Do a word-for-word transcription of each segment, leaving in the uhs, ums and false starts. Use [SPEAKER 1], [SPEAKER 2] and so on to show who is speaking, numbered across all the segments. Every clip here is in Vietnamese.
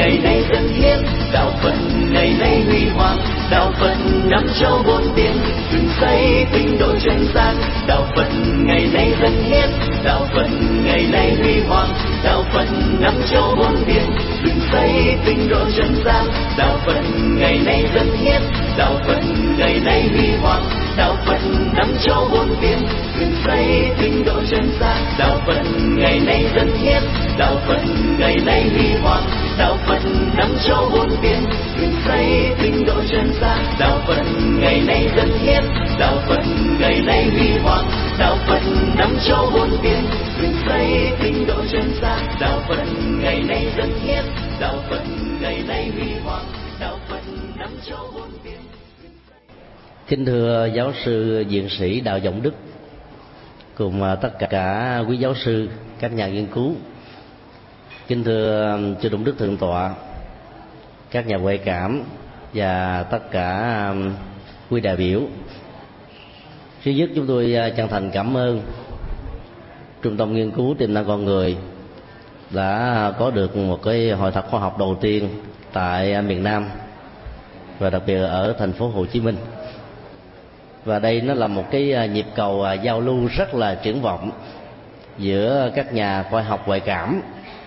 [SPEAKER 1] ngày nay dân hiến, đạo Phật ngày nay huy hoàng, đạo Phật năm châu bốn biển, dựng xây tinh độ chân gian. Đạo Phật ngày nay dân hiến, đạo Phật ngày nay huy hoàng, đạo Phật năm châu bốn biển, dựng xây tinh độ chân gian. Đạo Phật ngày nay dân hiến, đạo Phật ngày nay huy hoàng, đạo Phật năm châu bốn biển, dựng xây tinh độ chân gian. Đạo Phật ngày nay dân hiến, đạo Phật ngày nay huy hoàng, đạo Phật năm châu bốn biển, dựng xây tinh độ chân gian. Đạo Phật ngày nay dân hiến, đạo Phật ngày nay huy hoàng, đạo Phật năm châu bốn biển, dựng xây tinh độ chân gian. Đạo Phật ngày nay dân hiến, đạo Phật ngày nay huy hoàng, đạo Phật năm châu bốn biển.
[SPEAKER 2] Kính thưa giáo sư viện sĩ Đào Vọng Đức cùng tất cả quý giáo sư, các nhà nghiên cứu. Kính thưa chư Tôn Đức Thượng tọa, các nhà huệ cảm và tất cả quý đại biểu. Thứ nhất, chúng tôi chân thành cảm ơn Trung tâm Nghiên cứu Tiềm năng Con Người đã có được một cái hội thảo khoa học đầu tiên tại miền Nam và đặc biệt ở thành phố Hồ Chí Minh. Và đây nó là một cái nhịp cầu giao lưu rất là triển vọng giữa các nhà khoa học huệ cảm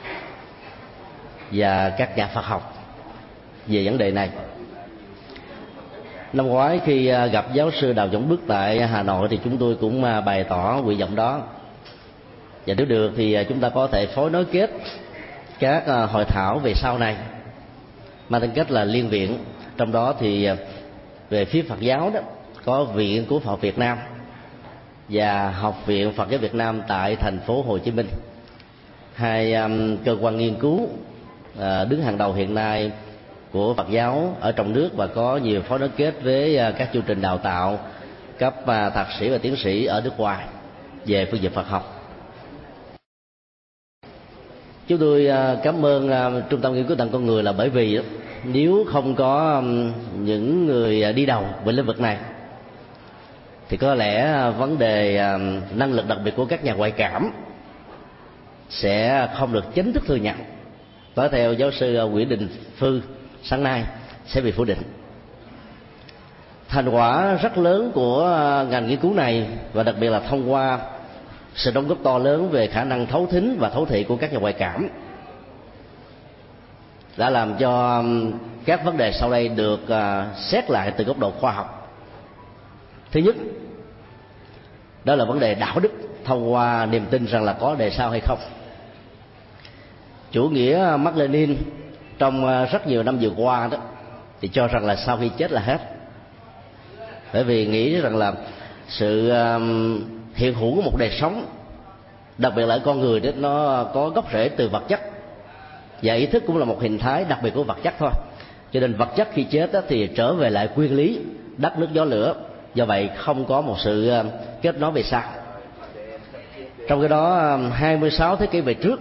[SPEAKER 2] và các nhà Phật học về vấn đề này. Năm ngoái khi gặp giáo sư Đào Vọng Đức tại Hà Nội thì chúng tôi cũng bày tỏ nguyện vọng đó, và nếu được thì chúng ta có thể phối nối kết các hội thảo về sau này mang tính cách là liên viện. Trong đó thì về phía Phật giáo đó có Viện Nghiên cứu Phật học Việt Nam và Học viện Phật giáo Việt Nam tại thành phố Hồ Chí Minh, hai um, cơ quan nghiên cứu uh, đứng hàng đầu hiện nay của Phật giáo ở trong nước và có nhiều phối nối kết với uh, các chương trình đào tạo cấp uh, thạc sĩ và tiến sĩ ở nước ngoài về phương diện Phật học. Chúng tôi uh, cảm ơn uh, Trung tâm Nghiên cứu Tầng Con Người là bởi vì uh, nếu không có um, những người uh, đi đầu về lĩnh vực này thì có lẽ vấn đề năng lực đặc biệt của các nhà ngoại cảm sẽ không được chính thức thừa nhận, và theo giáo sư Nguyễn Đình Phư sáng nay sẽ bị phủ định. Thành quả rất lớn của ngành nghiên cứu này, và đặc biệt là thông qua sự đóng góp to lớn về khả năng thấu thính và thấu thị của các nhà ngoại cảm, đã làm cho các vấn đề sau đây được xét lại từ góc độ khoa học. Thứ nhất, đó là vấn đề đạo đức thông qua niềm tin rằng là có đề sau hay không. Chủ nghĩa Mác Lênin trong rất nhiều năm vừa qua đó thì cho rằng là sau khi chết là hết, bởi vì nghĩ rằng là sự hiện hữu của một đời sống, đặc biệt là ở con người đó, nó có gốc rễ từ vật chất, và ý thức cũng là một hình thái đặc biệt của vật chất thôi. Cho nên vật chất khi chết đó thì trở về lại nguyên lý đất nước gió lửa, do vậy không có một sự kết nối về sau. Trong cái đó hai mươi sáu thế kỷ về trước,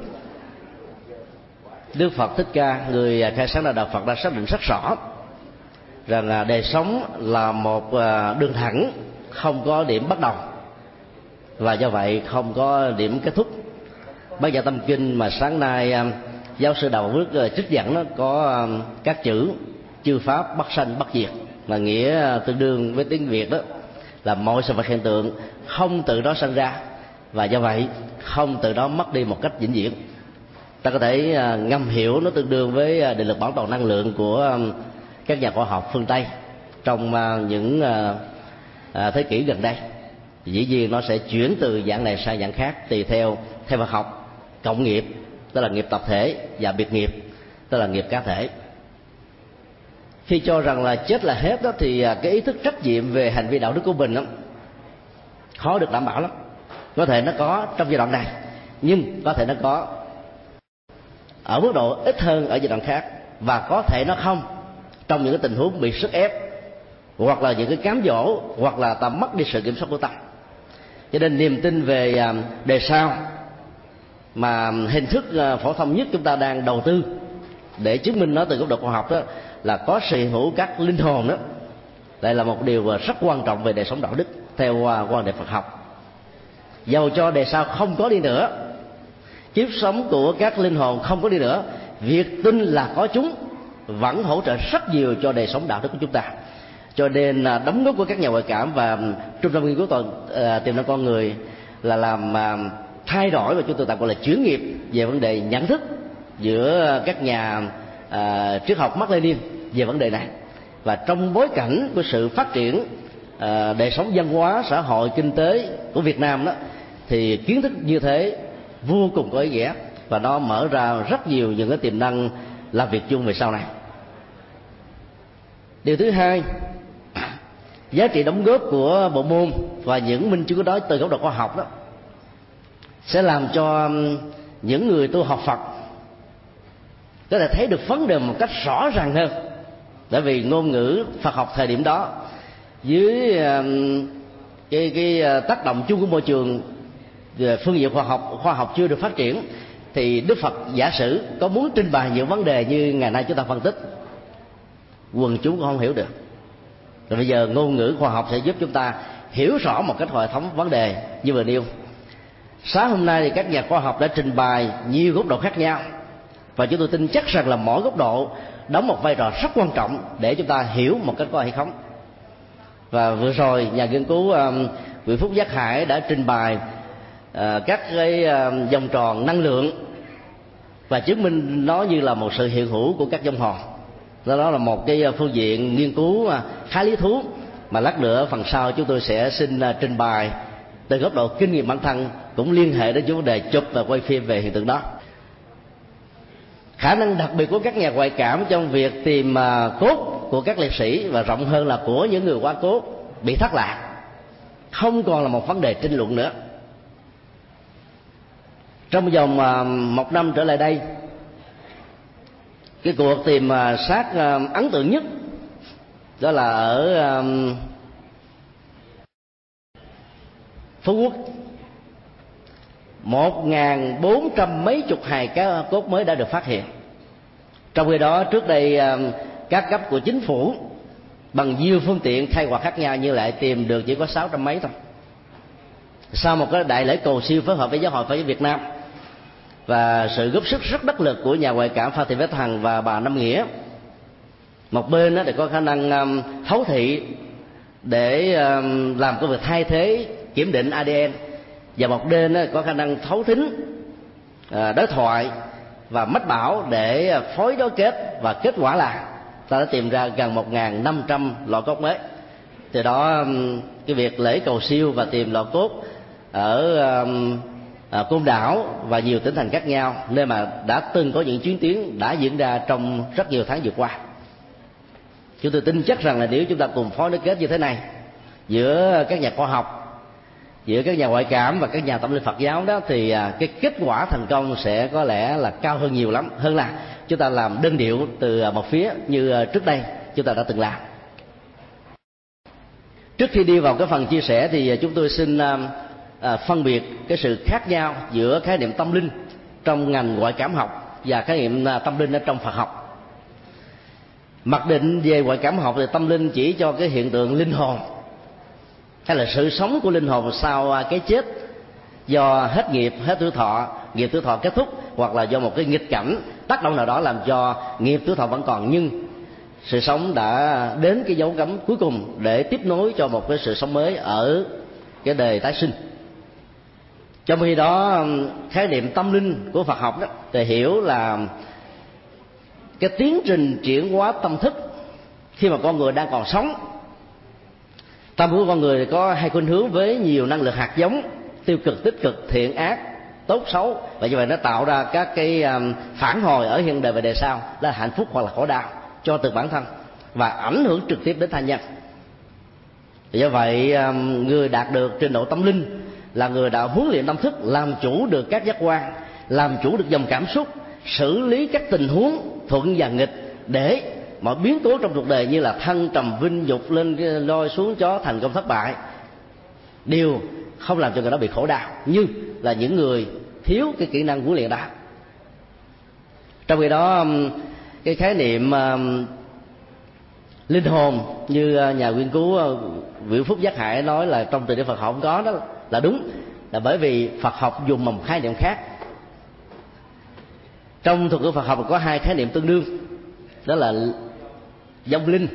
[SPEAKER 2] Đức Phật Thích Ca, người khai sáng ra đạo Phật, đã xác định rất rõ rằng đời sống là một đường thẳng, không có điểm bắt đầu và do vậy không có điểm kết thúc. Bát Nhã Tâm Kinh mà sáng nay giáo sư Đào Vọng Đức trích dẫn nó có các chữ chư pháp bất sanh bất diệt, mà nghĩa tương đương với tiếng Việt đó là mọi sự vật hiện tượng không tự đó sinh ra, và do vậy không tự đó mất đi một cách vĩnh viễn. Ta có thể ngầm hiểu nó tương đương với định luật bảo toàn năng lượng của các nhà khoa học phương Tây trong những thế kỷ gần đây. Dĩ nhiên nó sẽ chuyển từ dạng này sang dạng khác tùy theo theo Phật học cộng nghiệp, tức là nghiệp tập thể, và biệt nghiệp, tức là nghiệp cá thể. Khi cho rằng là chết là hết đó thì cái ý thức trách nhiệm về hành vi đạo đức của mình đó, khó được đảm bảo lắm. Có thể nó có trong giai đoạn này, nhưng có thể nó có ở mức độ ít hơn ở giai đoạn khác, và có thể nó không trong những cái tình huống bị sức ép, hoặc là những cái cám dỗ, hoặc là ta mất đi sự kiểm soát của ta. Cho nên niềm tin về đề sau mà hình thức phổ thông nhất chúng ta đang đầu tư để chứng minh nó từ góc độ khoa học đó là có sự hiện hữu các linh hồn đó, đây là một điều rất quan trọng về đời sống đạo đức theo quan điểm Phật học. Dầu cho đề sau không có đi nữa, kiếp sống của các linh hồn không có đi nữa, việc tin là có chúng vẫn hỗ trợ rất nhiều cho đời sống đạo đức của chúng ta. Cho nên đóng góp của các nhà ngoại cảm và trung tâm nghiên cứu toàn uh, tiềm năng con người là làm uh, thay đổi, và chúng tôi tạm gọi là chuyển nghiệp về vấn đề nhận thức giữa các nhà uh, triết học Mác Lênin về vấn đề này. Và trong bối cảnh của sự phát triển uh, đời sống văn hóa, xã hội, kinh tế của Việt Nam đó, thì kiến thức như thế vô cùng có ý nghĩa, và nó mở ra rất nhiều những cái tiềm năng làm việc chung về sau này. Điều thứ hai, giá trị đóng góp của bộ môn và những minh chứng đó từ góc độ khoa học đó sẽ làm cho những người tu học Phật có thể thấy được vấn đề một cách rõ ràng hơn. Bởi vì ngôn ngữ Phật học thời điểm đó dưới cái, cái tác động chung của môi trường về phương diện khoa học khoa học chưa được phát triển, thì Đức Phật giả sử có muốn trình bày những vấn đề như ngày nay chúng ta phân tích, quần chúng cũng không hiểu được. Rồi bây giờ ngôn ngữ khoa học sẽ giúp chúng ta hiểu rõ một cách hệ thống vấn đề như vừa nêu. Sáng hôm nay thì các nhà khoa học đã trình bày nhiều góc độ khác nhau, và chúng tôi tin chắc rằng là mỗi góc độ đóng một vai trò rất quan trọng để chúng ta hiểu một cách có hay không. Và vừa rồi nhà nghiên cứu um, Nguyễn Phúc Giác Hải đã trình bày uh, các cái uh, vòng tròn năng lượng và chứng minh nó như là một sự hiện hữu của các vòng hòn. Đó, đó là một cái phương diện nghiên cứu khá lý thú mà lát nữa phần sau chúng tôi sẽ xin trình bày từ góc độ kinh nghiệm bản thân, cũng liên hệ đến vấn đề chụp và quay phim về hiện tượng đó. Khả năng đặc biệt của các nhà ngoại cảm trong việc tìm cốt của các liệt sĩ, và rộng hơn là của những người quá cố, bị thất lạc, không còn là một vấn đề tranh luận nữa. Trong vòng một năm trở lại đây, cái cuộc tìm xác ấn tượng nhất đó là ở Phú Quốc, một ngàn bốn trăm mấy chục hài cốt mới đã được phát hiện. Trong khi đó trước đây các cấp của chính phủ bằng nhiều phương tiện khai quật khác nhau, như lại tìm được chỉ có sáu trăm mấy thôi. Sau một cái đại lễ cầu siêu phối hợp với Giáo hội Phật giáo Việt Nam và sự góp sức rất đắc lực của nhà ngoại cảm Phan Thị Vết Hằng và bà Năm Nghĩa, một bên để có khả năng thấu thị để làm công việc thay thế kiểm định a đê en, và một bên có khả năng thấu thính, đối thoại và mách bảo để phối đối kết, và kết quả là ta đã tìm ra gần một nghìn năm trăm lọ cốt mới. Từ đó cái việc lễ cầu siêu và tìm lọ cốt ở À, Côn Đảo và nhiều tỉnh thành khác nhau, nơi mà đã từng có những chuyến tuyến đã diễn ra trong rất nhiều tháng vừa qua. Chúng tôi tin chắc rằng là nếu chúng ta cùng phối nối kết như thế này giữa các nhà khoa học, giữa các nhà ngoại cảm và các nhà tâm linh Phật giáo đó, thì à, cái kết quả thành công sẽ có lẽ là cao hơn nhiều lắm, hơn là chúng ta làm đơn điệu từ một phía như trước đây chúng ta đã từng làm. Trước khi đi vào cái phần chia sẻ thì chúng tôi xin à, À, phân biệt cái sự khác nhau giữa khái niệm tâm linh trong ngành ngoại cảm học và khái niệm à, tâm linh ở trong Phật học. Mặc định về ngoại cảm học thì tâm linh chỉ cho cái hiện tượng linh hồn, hay là sự sống của linh hồn sau à, cái chết, do hết nghiệp, hết tuổi thọ, nghiệp tuổi thọ kết thúc, hoặc là do một cái nghịch cảnh tác động nào đó làm cho nghiệp tuổi thọ vẫn còn, nhưng sự sống đã đến cái dấu cấm cuối cùng để tiếp nối cho một cái sự sống mới ở cái đời tái sinh. Trong khi đó khái niệm tâm linh của Phật học đó thì hiểu là cái tiến trình chuyển hóa tâm thức khi mà con người đang còn sống. Tâm của con người có hai khuynh hướng với nhiều năng lực hạt giống, tiêu cực, tích cực, thiện ác, tốt xấu, và như vậy nó tạo ra các cái phản hồi ở hiện đời và đời sau, là hạnh phúc hoặc là khổ đau cho từng bản thân và ảnh hưởng trực tiếp đến tha nhân. Do vậy người đạt được trình độ tâm linh là người đã huấn luyện tâm thức, làm chủ được các giác quan, làm chủ được dòng cảm xúc, xử lý các tình huống thuận và nghịch, để mọi biến cố trong cuộc đời như là thăng trầm vinh dục, lên lôi xuống chó, thành công thất bại, đều không làm cho người đó bị khổ đau, như là những người thiếu cái kỹ năng huấn luyện đó. Trong khi đó cái khái niệm uh, linh hồn như nhà nghiên cứu Nguyễn Phúc Giác Hải nói là trong từ điển Phật học không có, đó là đúng, là bởi vì Phật học dùng một khái niệm khác. Trong thuật ngữ Phật học có hai khái niệm tương đương, đó là vong linh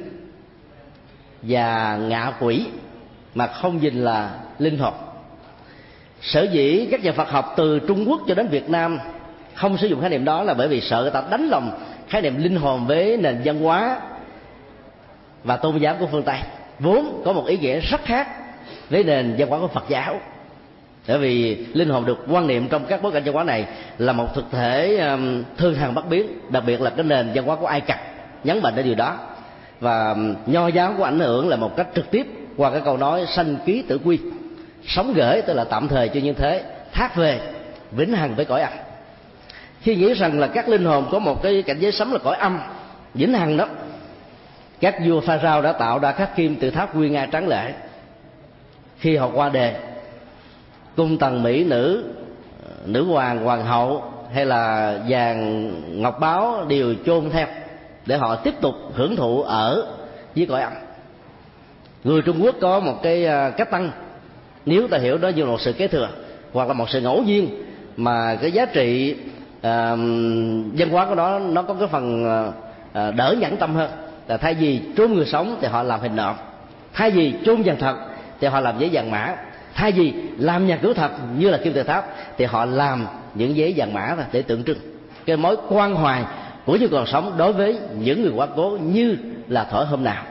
[SPEAKER 2] và ngạ quỷ, mà không nhìn là linh hồn. Sở dĩ các nhà Phật học từ Trung Quốc cho đến Việt Nam không sử dụng khái niệm đó là bởi vì sợ người ta đánh lầm khái niệm linh hồn với nền văn hóa và tôn giáo của phương Tây, vốn có một ý nghĩa rất khác với nền văn hóa của Phật giáo. Bởi vì linh hồn được quan niệm trong các bối cảnh văn hóa này là một thực thể um, thương hằng bất biến, đặc biệt là cái nền văn hóa của Ai Cập nhấn mạnh đến điều đó. Và um, Nho giáo có ảnh hưởng là một cách trực tiếp qua cái câu nói sanh ký tử quy, sống gửi tức là tạm thời cho như thế, thác về vĩnh hằng với cõi âm. Khi nghĩ rằng là các linh hồn có một cái cảnh giới sống là cõi âm vĩnh hằng đó, các vua Pharaoh đã tạo ra các kim tự tháp nguy nga tráng lệ. Khi họ qua đời, cung tần mỹ nữ, nữ hoàng, hoàng hậu hay là vàng ngọc báu đều chôn theo để họ tiếp tục hưởng thụ ở dưới cõi âm. Người Trung Quốc có một cái cách tăng, nếu ta hiểu đó như một sự kế thừa hoặc là một sự ngẫu nhiên, mà cái giá trị uh, văn hóa của nó nó có cái phần uh, đỡ nhẫn tâm hơn, là thay vì chôn người sống thì họ làm hình nộm, thay vì chôn vàng thật thì họ làm giấy vàng mã, thay vì làm nhà cửa thật như là kim tự tháp thì họ làm những giấy vàng mã để tượng trưng cái mối quan hoài của những còn sống đối với những người quá cố như là thổi hôm nào.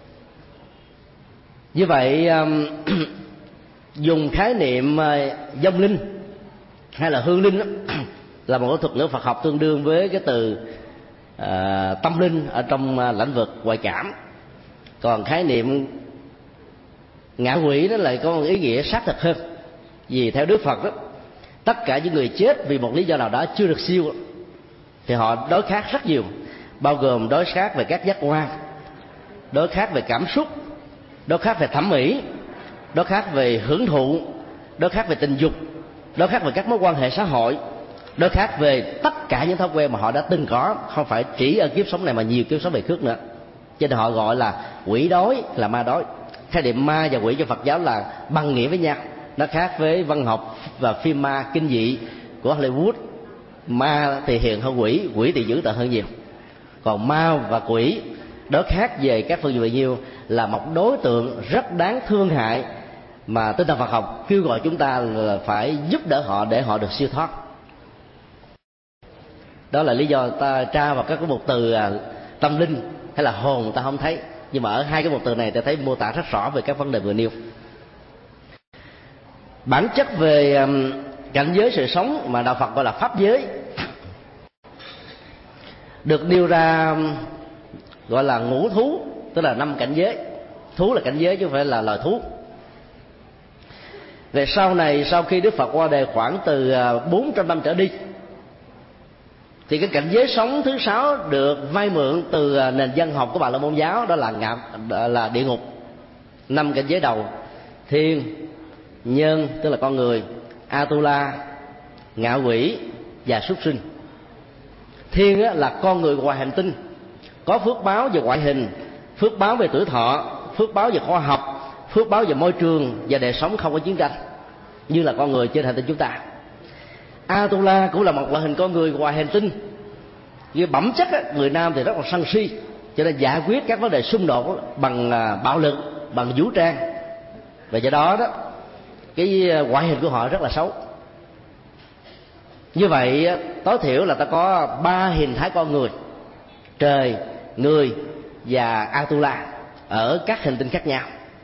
[SPEAKER 2] Như vậy dùng khái niệm vong linh hay là hương linh đó, là một thuật ngữ Phật học tương đương với cái từ uh, tâm linh ở trong uh, lĩnh vực ngoại cảm. Còn khái niệm ngạ quỷ nó lại có một ý nghĩa xác thực hơn, vì theo Đức Phật đó, tất cả những người chết vì một lý do nào đó chưa được siêu thì họ đối khác rất nhiều, bao gồm đối khác về các giác quan, đối khác về cảm xúc, đối khác về thẩm mỹ, đối khác về hưởng thụ, đối khác về tình dục, đối khác về các mối quan hệ xã hội, đối khác về tất cả những thói quen mà họ đã từng có, không phải chỉ ở kiếp sống này mà nhiều kiếp sống về trước nữa. Cho nên họ gọi là quỷ đói, là ma đói. Khái niệm ma và quỷ cho Phật giáo là bằng nghĩa với nhau. Nó khác với văn học và phim ma kinh dị của Hollywood. Ma thì hiền hơn quỷ, quỷ thì dữ tợn hơn nhiều. Còn ma và quỷ đối khác về các phương diện bao nhiêu là một đối tượng rất đáng thương hại mà tinh thần Phật học kêu gọi chúng ta là phải giúp đỡ họ để họ được siêu thoát. Đó là lý do ta tra vào các cái mục từ tâm linh hay là hồn ta không thấy, nhưng mà ở hai cái mục từ này ta thấy mô tả rất rõ về các vấn đề vừa nêu. Bản chất về cảnh giới sự sống mà đạo Phật gọi là pháp giới được nêu ra gọi là ngũ thú, tức là năm cảnh giới. Thú là cảnh giới chứ không phải là loài thú. Về sau này, sau khi Đức Phật qua đời khoảng từ bốn trăm năm trở đi, thì cái cảnh giới sống thứ sáu được vay mượn từ nền văn học của Bà La Môn giáo, đó là ngạ, là địa ngục. Năm cảnh giới đầu: thiên, nhân tức là con người, Atula, ngạ quỷ và súc sinh. Thiên là con người ngoài hành tinh, có phước báo về ngoại hình, phước báo về tuổi thọ, phước báo về khoa học, phước báo về môi trường và đời sống không có chiến tranh, như là con người trên hành tinh chúng ta. Atula cũng là một loại hình con người ngoài hành tinh. Vì bẩm chất người nam thì rất là sân si, cho nên giải quyết các vấn đề xung đột bằng bạo lực, bằng vũ trang, và do đó đó cái ngoại hình của họ rất là xấu. Như vậy tối thiểu là ta có ba hình thái con người: trời, người và Atula ở các hành tinh khác nhau.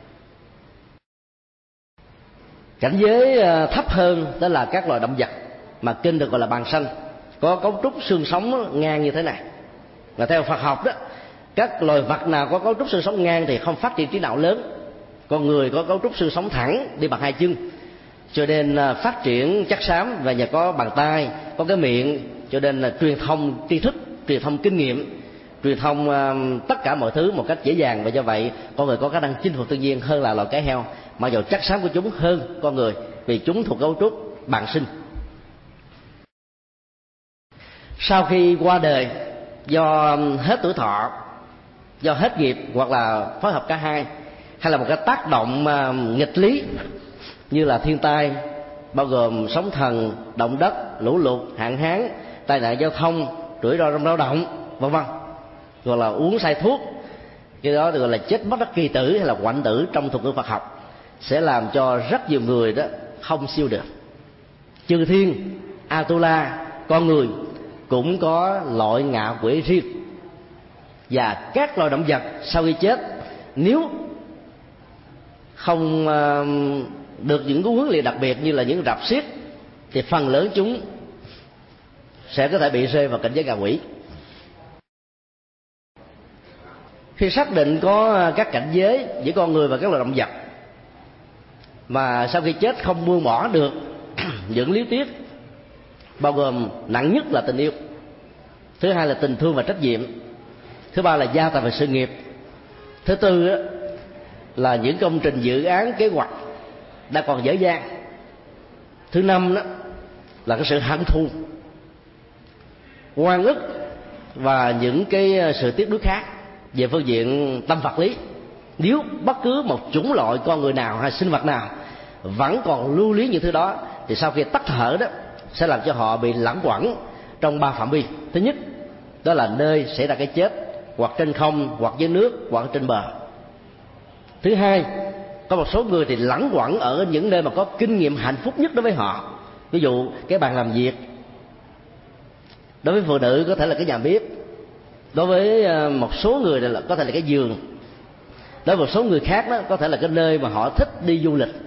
[SPEAKER 2] Cảnh giới thấp hơn đó là các loài động vật mà kinh được gọi là bàn xanh, có cấu trúc xương sống ngang như thế này. Và theo Phật học đó, các loài vật nào có cấu trúc xương sống ngang thì không phát triển trí não lớn. Con người có cấu trúc xương sống thẳng, đi bằng hai chân, cho nên phát triển chắc xám, và nhờ có bàn tay, có cái miệng, cho nên là truyền thông tri thức, truyền thông kinh nghiệm, truyền thông uh, tất cả mọi thứ một cách dễ dàng. Và do vậy con người có khả năng chinh phục tự nhiên hơn là loài cá heo, mặc dù chắc xám của chúng hơn con người vì chúng thuộc cấu trúc bẩm sinh. Sau khi qua đời do hết tuổi thọ, do hết nghiệp, hoặc là phối hợp cả hai, hay là một cái tác động uh, nghịch lý như là thiên tai bao gồm sóng thần, động đất, lũ lụt, hạn hán, tai nạn giao thông, rủi ro trong lao động, vân vân, hoặc là uống sai thuốc, cái đó được gọi là chết bất đắc kỳ tử hay là hoạnh tử trong thuật ngữ Phật học, sẽ làm cho rất nhiều người đó không siêu được. Chư thiên, Atula, con người cũng có loại ngạ quỷ riêng, và các loài động vật sau khi chết nếu không được những cái huấn luyện đặc biệt như là những rạp xiếc thì phần lớn chúng sẽ có thể bị rơi vào cảnh giới ngạ quỷ. Khi xác định có các cảnh giới giữa con người và các loài động vật mà sau khi chết không buông bỏ được những lý tiết, bao gồm nặng nhất là tình yêu, thứ hai là tình thương và trách nhiệm, thứ ba là gia tài và sự nghiệp, thứ tư là những công trình dự án kế hoạch đã còn dở dang, thứ năm đó là cái sự hận thù, oan ức và những cái sự tiếc nuối khác về phương diện tâm vật lý. Nếu bất cứ một chủng loại con người nào hay sinh vật nào vẫn còn lưu luyến những thứ đó thì sau khi tắt thở đó sẽ làm cho họ bị lãng quẩn trong ba phạm vi. Thứ nhất đó là nơi xảy ra cái chết, hoặc trên không, hoặc dưới nước, hoặc trên bờ. Thứ hai, có một số người thì lãng quẩn ở những nơi mà có kinh nghiệm hạnh phúc nhất đối với họ. Ví dụ cái bàn làm việc, đối với phụ nữ có thể là cái nhà bếp, đối với một số người là có thể là cái giường, đối với một số người khác đó có thể là cái nơi mà họ thích đi du lịch.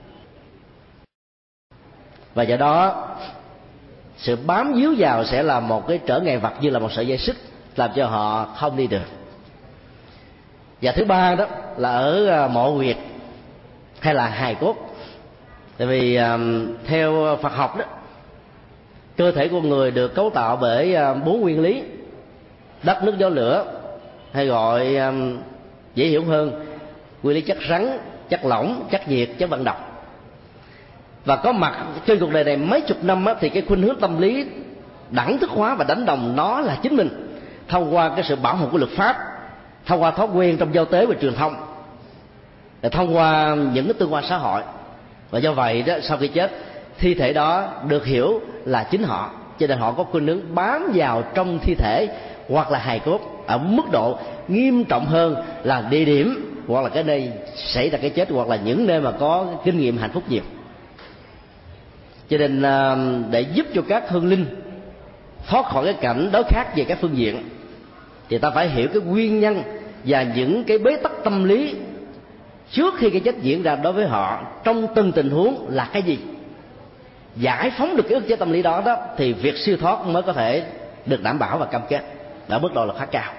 [SPEAKER 2] Và do đó sự bám víu vào sẽ là một cái trở ngại vật, như là một sợi dây xích làm cho họ không đi được. Và thứ ba đó là ở mộ huyệt hay là hài cốt. Tại vì theo Phật học đó, cơ thể của người được cấu tạo bởi bốn nguyên lý: đất, nước, gió, lửa, hay gọi dễ hiểu hơn nguyên lý chất rắn, chất lỏng, chất nhiệt, chất vận động. Và có mặt trên cuộc đời này mấy chục năm á, thì cái khuynh hướng tâm lý đẳng thức hóa và đánh đồng nó là chính mình thông qua cái sự bảo hộ của luật pháp, thông qua thói quen trong giao tế và truyền thông, và thông qua những cái tương quan xã hội. Và do vậy đó, sau khi chết, thi thể đó được hiểu là chính họ, cho nên họ có khuynh hướng bám vào trong thi thể hoặc là hài cốt ở mức độ nghiêm trọng hơn là địa điểm hoặc là cái nơi xảy ra cái chết, hoặc là những nơi mà có kinh nghiệm hạnh phúc nhiều. Cho nên để giúp cho các hương linh thoát khỏi cái cảnh đối khác về các phương diện thì ta phải hiểu cái nguyên nhân và những cái bế tắc tâm lý trước khi cái chết diễn ra đối với họ trong từng tình huống là cái gì. Giải phóng được cái ức chế tâm lý đó đó thì việc siêu thoát mới có thể được đảm bảo và cam kết ở mức độ là khá cao.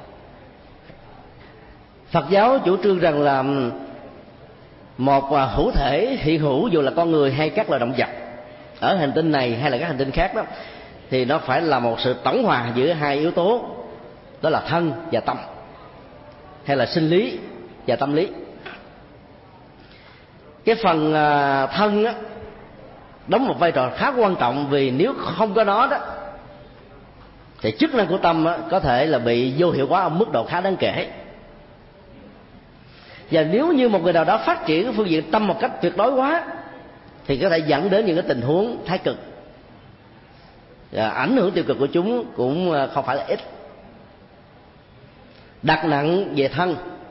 [SPEAKER 2] Phật giáo chủ trương rằng là một hữu thể hiện hữu, dù là con người hay các loài động vật ở hành tinh này hay là các hành tinh khác đó, thì nó phải là một sự tổng hòa giữa hai yếu tố, đó là thân và tâm, hay là sinh lý và tâm lý. Cái phần thân á, đóng một vai trò khá quan trọng, vì nếu không có nó đó thì chức năng của tâm á, có thể là bị vô hiệu hóa ở mức độ khá đáng kể. Và nếu như một người nào đó phát triển phương diện tâm một cách tuyệt đối quá thì có thể dẫn đến những cái tình huống thái cực, và ảnh hưởng tiêu cực của chúng cũng không phải là ít. Đặt nặng về thân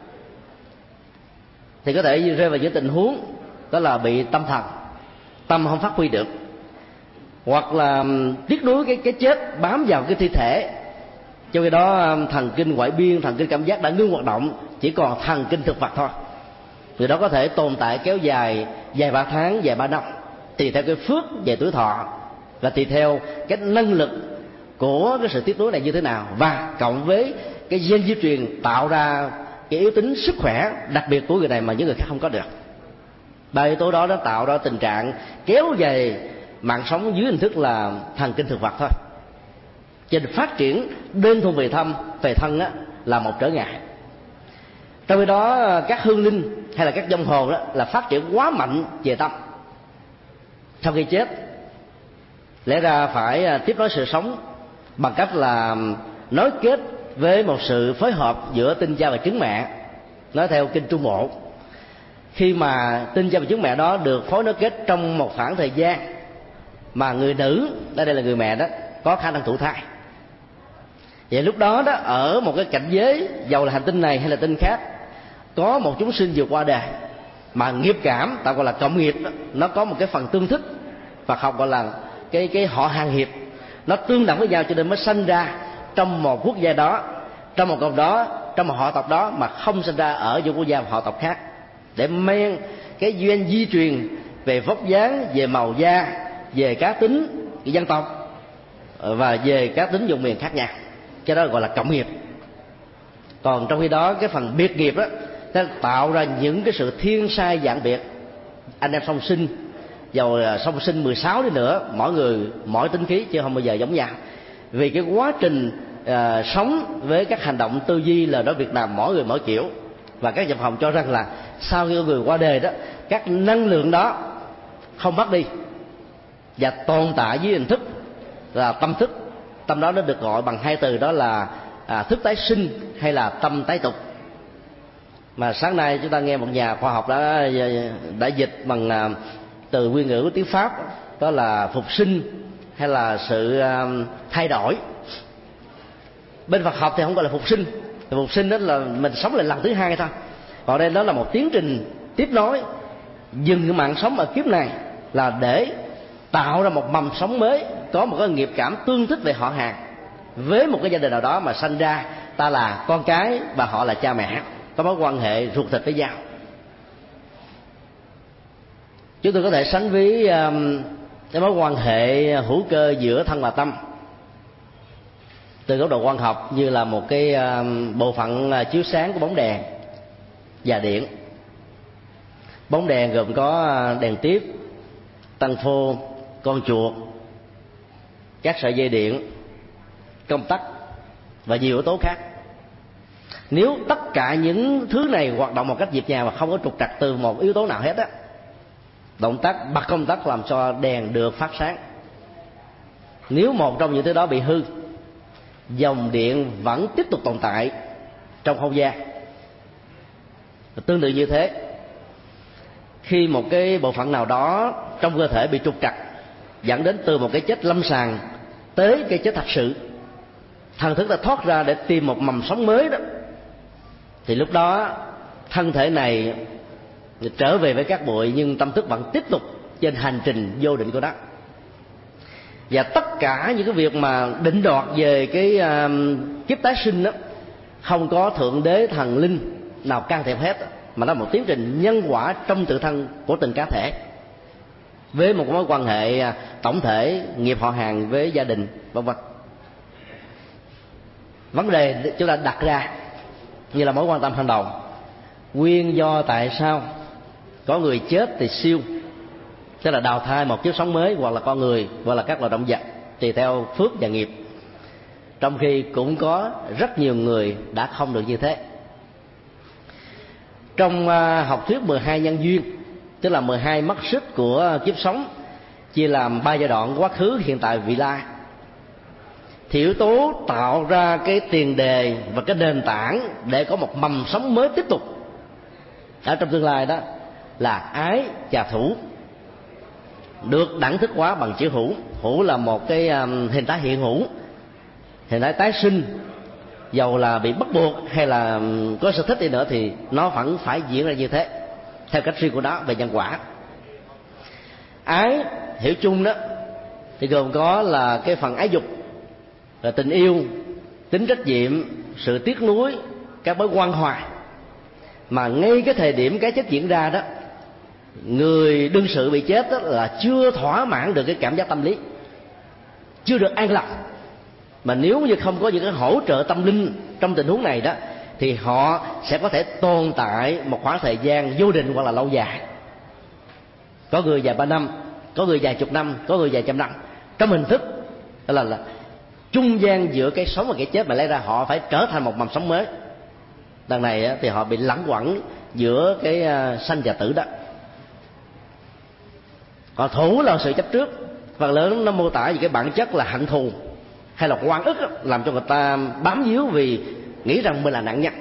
[SPEAKER 2] thì có thể rơi vào những tình huống đó là bị tâm thần, tâm không phát huy được, hoặc là tiếc nuối cái cái chết bám vào cái thi thể. Trong khi đó thần kinh ngoại biên, thần kinh cảm giác đã ngưng hoạt động, chỉ còn thần kinh thực vật thôi. Người đó có thể tồn tại kéo dài vài ba tháng, vài ba năm, tùy theo cái phước về tuổi thọ và tùy theo cái năng lực của cái sự tiếc nuối này như thế nào, và cộng với cái gen di truyền tạo ra cái yếu tính sức khỏe đặc biệt của người này mà những người khác không có được. Ba yếu tố đó nó tạo ra tình trạng kéo dài mạng sống dưới hình thức là thần kinh thực vật thôi. Cho nên phát triển đơn thuần về thân về thân á, là một trở ngại. Trong khi đó các hương linh hay là các vong hồn đó là phát triển quá mạnh về tâm. Sau khi chết, lẽ ra phải tiếp nối sự sống bằng cách là nối kết với một sự phối hợp giữa tinh cha và trứng mẹ. Nói theo kinh Trung Bộ, khi mà tinh cha và trứng mẹ đó được phối nối kết trong một khoảng thời gian mà người nữ, đây đây là người mẹ đó, có khả năng thụ thai. Vậy lúc đó đó, ở một cái cảnh giới dầu là hành tinh này hay là tinh khác, có một chúng sinh vượt qua đời mà nghiệp cảm, tạo gọi là cộng nghiệp đó, nó có một cái phần tương thích, Phật học gọi là cái cái họ hàng hiệp, nó tương đẳng với nhau, cho nên mới sanh ra trong một quốc gia đó, trong một cộng đó, trong một họ tộc đó, mà không sinh ra ở những quốc gia và họ tộc khác, để men cái duyên di truyền về vóc dáng, về màu da, về cá tính cái dân tộc và về cá tính vùng miền khác nhau, cho đó gọi là cộng nghiệp. Còn trong khi đó cái phần biệt nghiệp đó, nó tạo ra những cái sự thiên sai dạng biệt. Anh em song sinh, dầu là song sinh mười sáu đi nữa, mỗi người mỗi tính khí chứ không bao giờ giống nhau, vì cái quá trình uh, sống với các hành động tư duy, lời nói Việt Nam mỗi người mỗi kiểu. Và các nhà khoa học cho rằng là sau khi người qua đời đó, các năng lượng đó không mất đi và tồn tại dưới hình thức là tâm thức. Tâm đó nó được gọi bằng hai từ, đó là à, thức tái sinh hay là tâm tái tục. Mà sáng nay chúng ta nghe một nhà khoa học đã đã dịch bằng à, từ nguyên ngữ của tiếng Pháp, đó là phục sinh hay là sự à, thay đổi. Bên Phật học thì không gọi là phục sinh, phục sinh đó là mình sống lại lần thứ hai thôi. Còn đây đó là một tiến trình tiếp nối, dừng cái mạng sống ở kiếp này là để tạo ra một mầm sống mới, có một cái nghiệp cảm tương thích về họ hàng với một cái gia đình nào đó, mà sanh ra ta là con cái và họ là cha mẹ, có mối quan hệ ruột thịt với nhau. Chúng tôi có thể sánh với um, cái mối quan hệ hữu cơ giữa thân và tâm từ góc độ quang học như là một cái um, bộ phận chiếu sáng của bóng đèn và điện. Bóng đèn gồm có đèn tiếp, tăng phô, con chuột, các sợi dây điện, công tắc và nhiều yếu tố khác. Nếu tất cả những thứ này hoạt động một cách nhịp nhàng và không có trục trặc từ một yếu tố nào hết á, động tác bật công tắc làm cho đèn được phát sáng. Nếu một trong những thứ đó bị hư, dòng điện vẫn tiếp tục tồn tại trong không gian. Tương tự như thế, khi một cái bộ phận nào đó trong cơ thể bị trục trặc dẫn đến từ một cái chết lâm sàng tới cái chết thật sự, thần thức đã thoát ra để tìm một mầm sống mới đó, thì lúc đó thân thể này trở về với các bụi, nhưng tâm thức vẫn tiếp tục trên hành trình vô định của nó. Và tất cả những cái việc mà định đoạt về cái uh, kiếp tái sinh đó, không có thượng đế thần linh nào can thiệp hết, mà nó là một tiến trình nhân quả trong tự thân của từng cá thể, với một mối quan hệ tổng thể, nghiệp họ hàng với gia đình, vân vân. Vấn đề chúng ta đặt ra như là mối quan tâm hàng đầu, nguyên do tại sao có người chết thì siêu, tức là đào thai một kiếp sống mới, hoặc là con người, hoặc là các loài động vật, tùy theo phước và nghiệp. Trong khi cũng có rất nhiều người đã không được như thế. Trong học thuyết mười hai nhân duyên, tức là mười hai mắt xích của kiếp sống, chia làm ba giai đoạn: quá khứ, hiện tại, vị lai. Thì yếu tố tạo ra cái tiền đề và cái nền tảng để có một mầm sống mới tiếp tục ở trong tương lai đó là ái và thủ, được đẳng thức hóa bằng chữ hữu. Hữu là một cái um, hình thái hiện hữu, hình thái tái sinh, dầu là bị bắt buộc hay là um, có sở thích đi nữa thì nó vẫn phải diễn ra như thế theo cách riêng của nó về nhân quả. Ái hiểu chung đó thì gồm có là cái phần ái dục, là tình yêu, tính trách nhiệm, sự tiếc nuối, các mối quan hòa. Mà ngay cái thời điểm cái chết diễn ra đó, người đương sự bị chết đó là chưa thỏa mãn được cái cảm giác tâm lý, chưa được an lòng. Mà nếu như không có những cái hỗ trợ tâm linh trong tình huống này đó, thì họ sẽ có thể tồn tại một khoảng thời gian vô định hoặc là lâu dài. Có người vài ba năm, có người vài chục năm, có người vài trăm năm, trong hình thức đó là, là trung gian giữa cái sống và cái chết, mà lấy ra họ phải trở thành một mầm sống mới. Đằng này thì họ bị lẳng quẩn giữa cái sanh và tử đó. Còn thủ là sự chấp trước, phần lớn nó mô tả về cái bản chất là hận thù hay là oan ức, làm cho người ta bám víu vì nghĩ rằng mình là nạn nhân.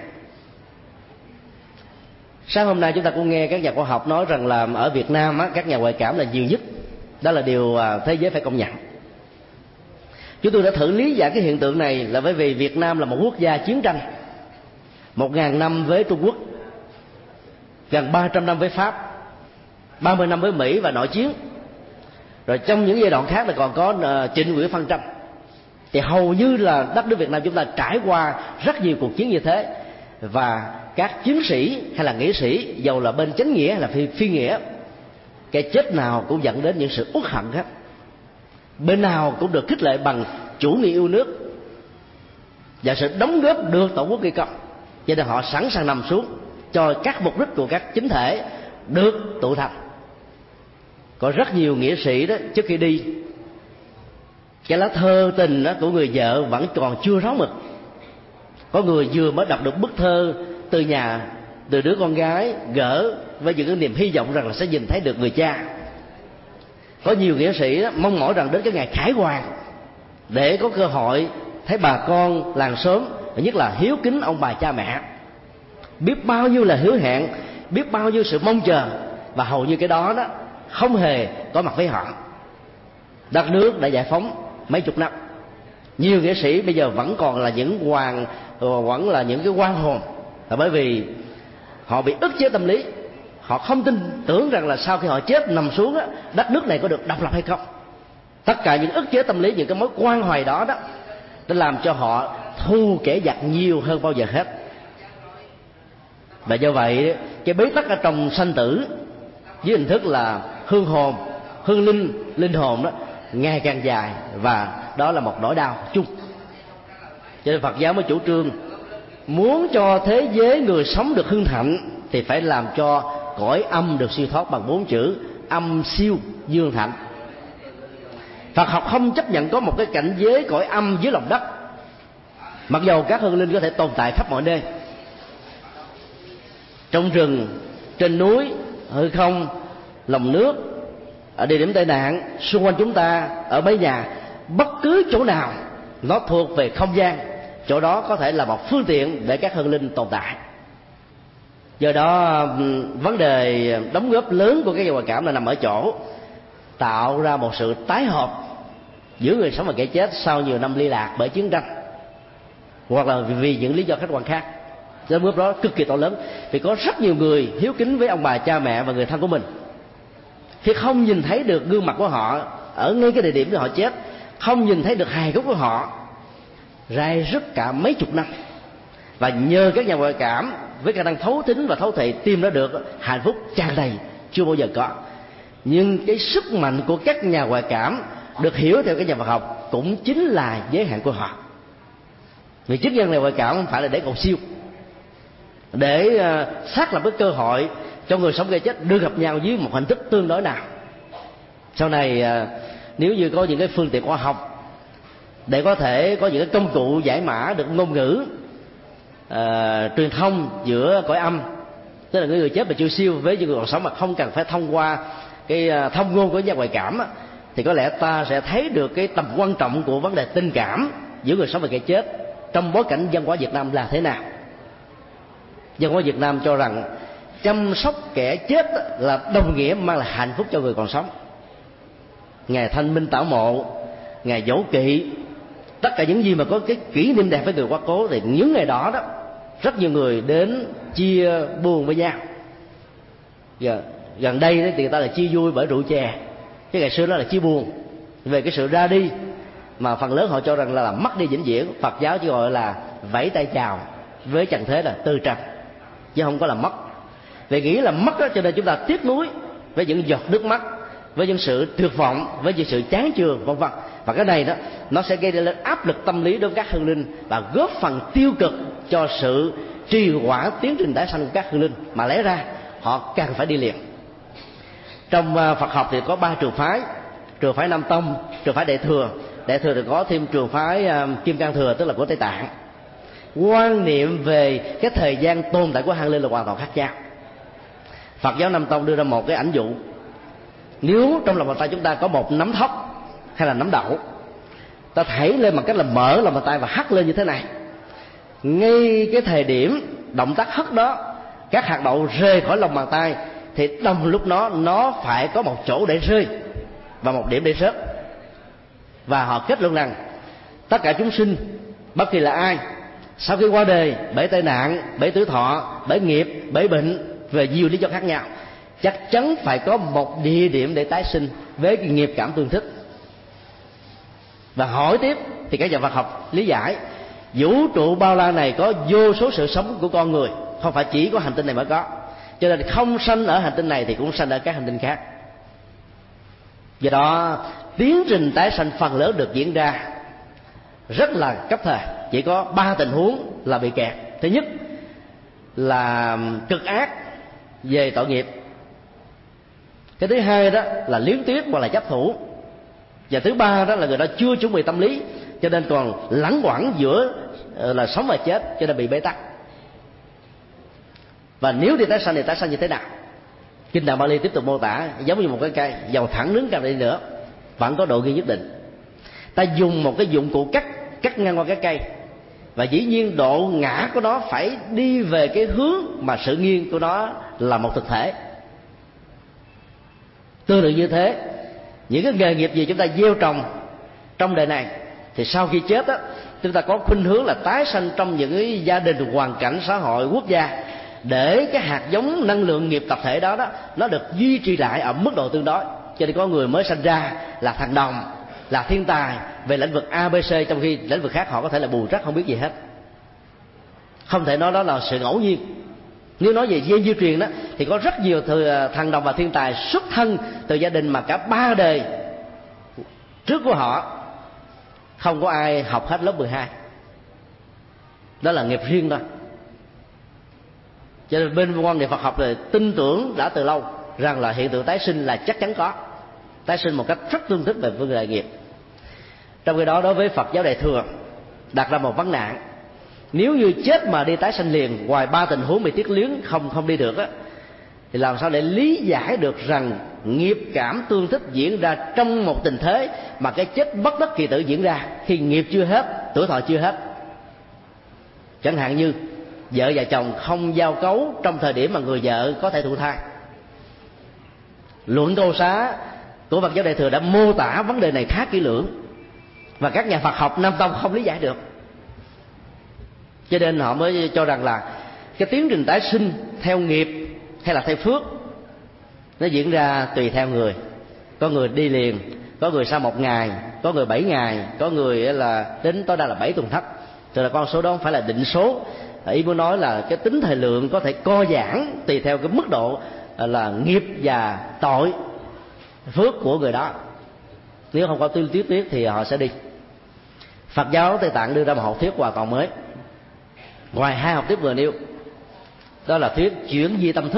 [SPEAKER 2] Sáng hôm nay chúng ta cũng nghe các nhà khoa học nói rằng là ở Việt Nam á, các nhà ngoại cảm là nhiều nhất, đó là điều thế giới phải công nhận. Chúng tôi đã thử lý giải cái hiện tượng này là bởi vì Việt Nam là một quốc gia chiến tranh, một ngàn năm với Trung Quốc, gần ba trăm năm với Pháp, ba mươi năm với Mỹ và nội chiến. Rồi trong những giai đoạn khác là còn có uh, Trịnh Nguyễn phân tranh. Thì hầu như là đất nước Việt Nam chúng ta trải qua rất nhiều cuộc chiến như thế. Và các chiến sĩ hay là nghĩa sĩ, dầu là bên chánh nghĩa hay là phi, phi nghĩa, cái chết nào cũng dẫn đến những sự uất hận hết. Bên nào cũng được khích lệ bằng chủ nghĩa yêu nước và sự đóng góp được tổ quốc ghi công, cho nên họ sẵn sàng nằm xuống cho các mục đích của các chính thể được tụ thành. Có rất nhiều nghĩa sĩ đó, trước khi đi, cái lá thơ tình đó của người vợ vẫn còn chưa ráo mực. Có người vừa mới đọc được bức thơ từ nhà, từ đứa con gái gỡ với những cái niềm hy vọng rằng là sẽ nhìn thấy được người cha. Có nhiều nghĩa sĩ đó, mong mỏi rằng đến cái ngày khải hoàn để có cơ hội thấy bà con làng xóm, nhất là hiếu kính ông bà cha mẹ. Biết bao nhiêu là hứa hẹn, biết bao nhiêu sự mong chờ, và hầu như cái đó đó không hề có mặt với họ. Đất nước đã giải phóng mấy chục năm, nhiều nghệ sĩ bây giờ vẫn còn là những hoàng, vẫn là những cái oan hồn, là bởi vì họ bị ức chế tâm lý. Họ không tin tưởng rằng là sau khi họ chết nằm xuống đó, đất nước này có được độc lập hay không. Tất cả những ức chế tâm lý, những cái mối quan hoài đó đó đã làm cho họ thu kẻ giặc nhiều hơn bao giờ hết. Và do vậy cái bế tắc ở trong sanh tử với hình thức là hương hồn, hương linh, linh hồn đó ngày càng dài, và đó là một nỗi đau chung. Cho nên Phật giáo mới chủ trương muốn cho thế giới người sống được hưng thạnh thì phải làm cho cõi âm được siêu thoát bằng bốn chữ âm siêu dương thạnh. Phật học không chấp nhận có một cái cảnh giới cõi âm dưới lòng đất, mặc dầu các hương linh có thể tồn tại khắp mọi nơi, trong rừng, trên núi, hư không, lòng nước, ở địa điểm tai nạn, xung quanh chúng ta, ở mấy nhà, bất cứ chỗ nào nó thuộc về không gian, chỗ đó có thể là một phương tiện để các hương linh tồn tại. Do đó vấn đề đóng góp lớn của cái nhà ngoại cảm là nằm ở chỗ tạo ra một sự tái hợp giữa người sống và kẻ chết sau nhiều năm ly lạc bởi chiến tranh, hoặc là vì những lý do khách quan khác. Đóng góp đó cực kỳ to lớn, vì có rất nhiều người hiếu kính với ông bà cha mẹ và người thân của mình, khi không nhìn thấy được gương mặt của họ ở ngay cái địa điểm để họ chết, không nhìn thấy được hài cốt của họ, rai rứt cả mấy chục năm. Và nhờ các nhà ngoại cảm với khả năng thấu thính và thấu thị tìm ra được hạnh phúc tràn đầy chưa bao giờ có. Nhưng cái sức mạnh của các nhà ngoại cảm được hiểu theo cái nhà Phật học cũng chính là giới hạn của họ. Vì chức nhân này ngoại cảm không phải là để cầu siêu, để uh, xác lập cái cơ hội cho người sống gây chết đưa gặp nhau dưới một hình thức tương đối nào. Sau này uh, nếu như có những cái phương tiện khoa học để có thể có những cái công cụ giải mã được ngôn ngữ uh, truyền thông giữa cõi âm, tức là người chết mà chưa siêu với những người còn sống mà không cần phải thông qua cái uh, thông ngôn của nhà ngoại cảm, thì có lẽ ta sẽ thấy được cái tầm quan trọng của vấn đề tình cảm giữa người sống và kẻ chết trong bối cảnh văn hóa Việt Nam là thế nào. Văn hóa Việt Nam cho rằng chăm sóc kẻ chết là đồng nghĩa mang lại hạnh phúc cho người còn sống. Ngày Thanh Minh Tảo Mộ, ngày Dỗ Kỵ, tất cả những gì mà có cái kỷ niệm đẹp với người quá cố, thì những ngày đó đó rất nhiều người đến chia buồn với nhau. Giờ gần đây thì người ta là chia vui bởi rượu chè, cái ngày xưa đó là chia buồn về cái sự ra đi, mà phần lớn họ cho rằng là, là mất đi vĩnh viễn. Phật giáo chỉ gọi là vẫy tay chào với trần thế là tư trần, chứ không có là mất. Vì nghĩ là mất đó, cho nên chúng ta tiếc nuối với những giọt nước mắt, với những sự tuyệt vọng, với những sự chán chường vân vân. Và cái này đó nó sẽ gây lên áp lực tâm lý đối với các hương linh và góp phần tiêu cực cho sự trì hoãn tiến trình tái sanh của các hương linh, mà lẽ ra họ càng phải đi liền. Trong Phật học thì có ba trường phái: trường phái Nam Tông, trường phái Đại Thừa. Đại Thừa thì có thêm trường phái Kim Cang Thừa, tức là của Tây Tạng. Quan niệm về cái thời gian tồn tại của hương linh là hoàn toàn khác nhau. Phật giáo Nam Tông đưa ra một cái ảnh dụ: nếu trong lòng bàn tay chúng ta có một nắm thóc hay là nắm đậu, ta thảy lên bằng cách là mở lòng bàn tay và hất lên như thế này, ngay cái thời điểm động tác hất đó, các hạt đậu rơi khỏi lòng bàn tay, thì đồng lúc đó nó phải có một chỗ để rơi và một điểm để rớt. Và họ kết luận rằng tất cả chúng sinh bất kỳ là ai sau khi qua đời bởi tai nạn, bởi tuổi thọ, bởi nghiệp, bởi bệnh, về nhiều lý do khác nhau, chắc chắn phải có một địa điểm để tái sinh với cái nghiệp cảm tương thích. Và hỏi tiếp thì các nhà Phật học lý giải vũ trụ bao la này có vô số sự sống của con người, không phải chỉ có hành tinh này mới có, cho nên không sanh ở hành tinh này thì cũng sanh ở các hành tinh khác. Do đó tiến trình tái sanh phần lớn được diễn ra rất là cấp thời, chỉ có ba tình huống là bị kẹt. Thứ nhất là cực ác về tội nghiệp, cái thứ hai đó là liếm tuyết hoặc là chấp thủ, và thứ ba đó là người đó chưa chuẩn bị tâm lý cho nên còn lẳng quẩn giữa là sống và chết, cho nên bị bế tắc. Và nếu đi tái sanh thì tái sanh như thế nào? Kinh Đạo Bali tiếp tục mô tả giống như một cái cây, dầu thẳng đứng cao đi nữa vẫn có độ nghiêng nhất định. Ta dùng một cái dụng cụ cắt cắt ngang qua cái cây, và dĩ nhiên độ ngã của nó phải đi về cái hướng mà sự nghiêng của nó là một thực thể. Tương tự như thế, những cái nghề nghiệp gì chúng ta gieo trồng trong đời này thì sau khi chết á, chúng ta có khuynh hướng là tái sanh trong những cái gia đình, hoàn cảnh, xã hội, quốc gia, để cái hạt giống năng lượng nghiệp tập thể đó đó nó được duy trì lại ở mức độ tương đối. Cho nên có người mới sanh ra là thằng đồng, là thiên tài về lĩnh vực a bê xê, trong khi lĩnh vực khác họ có thể là bù trắc không biết gì hết. Không thể nói đó là sự ngẫu nhiên. Nếu nói về gen di truyền đó thì có rất nhiều thằng đồng và thiên tài xuất thân từ gia đình mà cả ba đời trước của họ không có ai học hết lớp mười hai. Đó là nghiệp riêng thôi. Cho nên bên quan niệm Phật học thì tin tưởng đã từ lâu rằng là hiện tượng tái sinh là chắc chắn có, tái sinh một cách rất tương thích về phương diện nghiệp. Trong khi đó đối với Phật giáo Đại thừa đặt ra một vấn nạn: nếu như chết mà đi tái sanh liền, ngoài ba tình huống bị tiết luyến không không đi được á, thì làm sao để lý giải được rằng nghiệp cảm tương thích diễn ra trong một tình thế mà cái chết bất đắc kỳ tử diễn ra khi nghiệp chưa hết, tuổi thọ chưa hết. Chẳng hạn như vợ và chồng không giao cấu trong thời điểm mà người vợ có thể thụ thai. Luận Câu Xá của Phật giáo Đại thừa đã mô tả vấn đề này khá kỹ lưỡng, và các nhà Phật học Nam Tông không lý giải được, cho nên họ mới cho rằng là cái tiến trình tái sinh theo nghiệp hay là theo phước nó diễn ra tùy theo người. Có người đi liền, có người sau một ngày, có người bảy ngày, có người là đến tối đa là bảy tuần thất. Tức là con số đó không phải là định số. Ý muốn nói là cái tính thời lượng có thể co giãn tùy theo cái mức độ là nghiệp và tội phước của người đó. Nếu không có tiêu tiết tiết thì họ sẽ đi. Phật giáo Tây Tạng đưa ra một học thuyết hoàn toàn mới, ngoài hai học thuyết vừa nêu, đó là thuyết chuyển di tâm thức,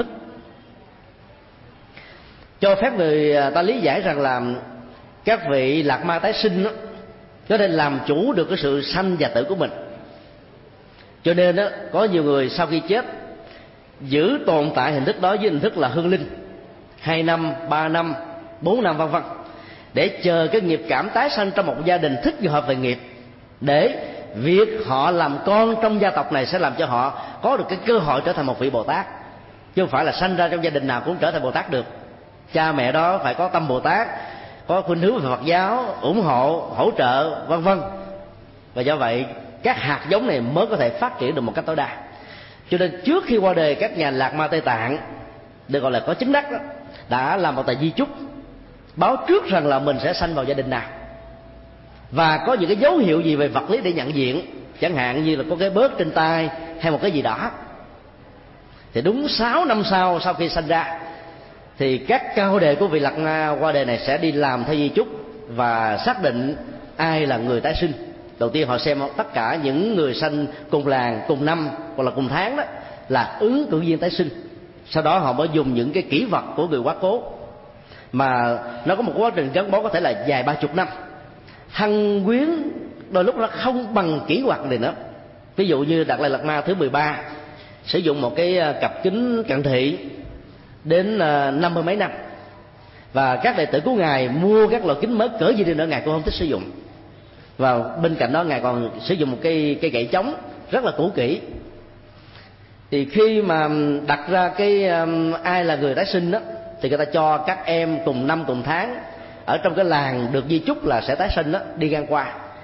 [SPEAKER 2] cho phép người ta lý giải rằng là các vị lạc ma tái sinh đó, có thể làm chủ được cái sự sanh và tử của mình. Cho nên đó, có nhiều người sau khi chết giữ tồn tại hình thức đó với hình thức là hương linh hai năm, ba năm, bốn năm vân vân, để chờ cái nghiệp cảm tái sanh trong một gia đình thích hợp về nghiệp, để việc họ làm con trong gia tộc này sẽ làm cho họ có được cái cơ hội trở thành một vị Bồ Tát, chứ không phải là sanh ra trong gia đình nào cũng trở thành Bồ Tát được. Cha mẹ đó phải có tâm Bồ Tát, có khuynh hướng về Phật giáo, ủng hộ, hỗ trợ vân vân, và do vậy các hạt giống này mới có thể phát triển được một cách tối đa. Cho nên trước khi qua đời, các nhà lạc ma Tây Tạng được gọi là có chứng đắc đó, đã làm một tờ di chúc báo trước rằng là mình sẽ sanh vào gia đình nào, và có những cái dấu hiệu gì về vật lý để nhận diện, chẳng hạn như là có cái bớt trên tay hay một cái gì đó. Thì đúng sáu năm sau sau khi sanh ra thì các cao đệ của vị lạc ma qua đời này sẽ đi làm theo di chúc và xác định ai là người tái sinh. Đầu tiên họ xem tất cả những người sanh cùng làng, cùng năm hoặc là cùng tháng đó là ứng cử viên tái sinh. Sau đó họ mới dùng những cái kỷ vật của người quá cố, mà nó có một quá trình gắn bó có thể là dài ba chục năm. Thân quyến đôi lúc nó không bằng kỷ vật này nữa. Ví dụ như Đạt Lai Lạt Ma thứ mười ba sử dụng một cái cặp kính cận thị đến năm mươi mấy năm, và các đệ tử của ngài mua các loại kính mới cỡ gì đi nữa ngài cũng không thích sử dụng. Và bên cạnh đó ngài còn sử dụng một cây cây gậy chống rất là cũ kỹ. Thì khi mà đặt ra cái um, ai là người tái sinh đó, thì người ta cho các em cùng năm cùng tháng ở trong cái làng được di chúc là sẽ tái sinh đó đi ngang qua,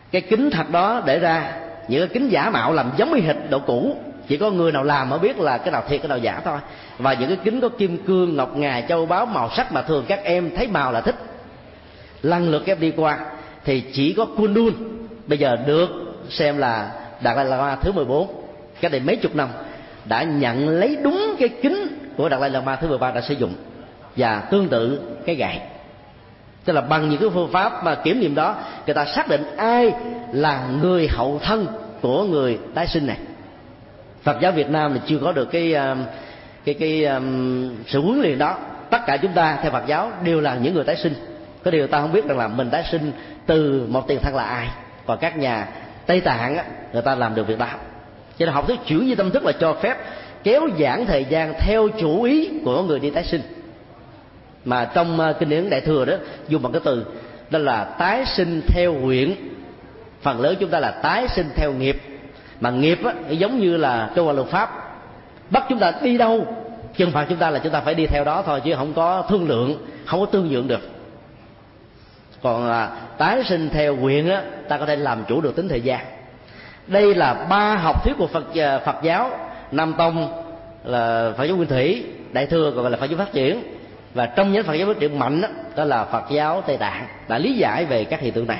[SPEAKER 2] cái kính thật đó để ra, những cái kính giả mạo làm giống y hệt độ cũ, chỉ có người nào làm mới biết là cái nào thiệt cái nào giả thôi. Và những cái kính có kim cương, ngọc ngà, châu báu, màu sắc mà thường các em thấy màu là thích, lần lượt các em đi qua, thì chỉ có Kundun bây giờ được xem là Đạt Lai Lama thứ mười bốn, cách đây mấy chục năm đã nhận lấy đúng cái kính của Đạt Lai Lama thứ mười ba đã sử dụng, và tương tự cái gậy. Tức là bằng những cái phương pháp mà kiểm nghiệm đó, người ta xác định ai là người hậu thân của người tái sinh này. Phật giáo Việt Nam thì chưa có được cái cái cái um, sự huấn luyện đó. Tất cả chúng ta theo Phật giáo đều là những người tái sinh. Có điều ta không biết rằng là mình tái sinh từ một tiền thân là ai. Còn các nhà Tây Tạng á, người ta làm được việc đó. Cho nên học thuyết chuyển di tâm thức là cho phép kéo giãn thời gian theo chủ ý của người đi tái sinh. Mà trong uh, kinh điển Đại Thừa đó dùng bằng cái từ đó là tái sinh theo nguyện. Phần lớn chúng ta là tái sinh theo nghiệp. Mà nghiệp á, giống như là cơ quan luật pháp, bắt chúng ta đi đâu, trừng phạt chúng ta là chúng ta phải đi theo đó thôi, chứ không có thương lượng, không có tương nhượng được. Còn à, tái sinh theo nguyện á, ta có thể làm chủ được tính thời gian. Đây là ba học thuyết của Phật Phật giáo. Nam Tông là Phật giáo Nguyên Thủy, Đại Thừa còn gọi là Phật giáo phát triển, và trong nhánh Phật giáo phát triển mạnh đó, đó là Phật giáo Tây Tạng đã lý giải về các hiện tượng này.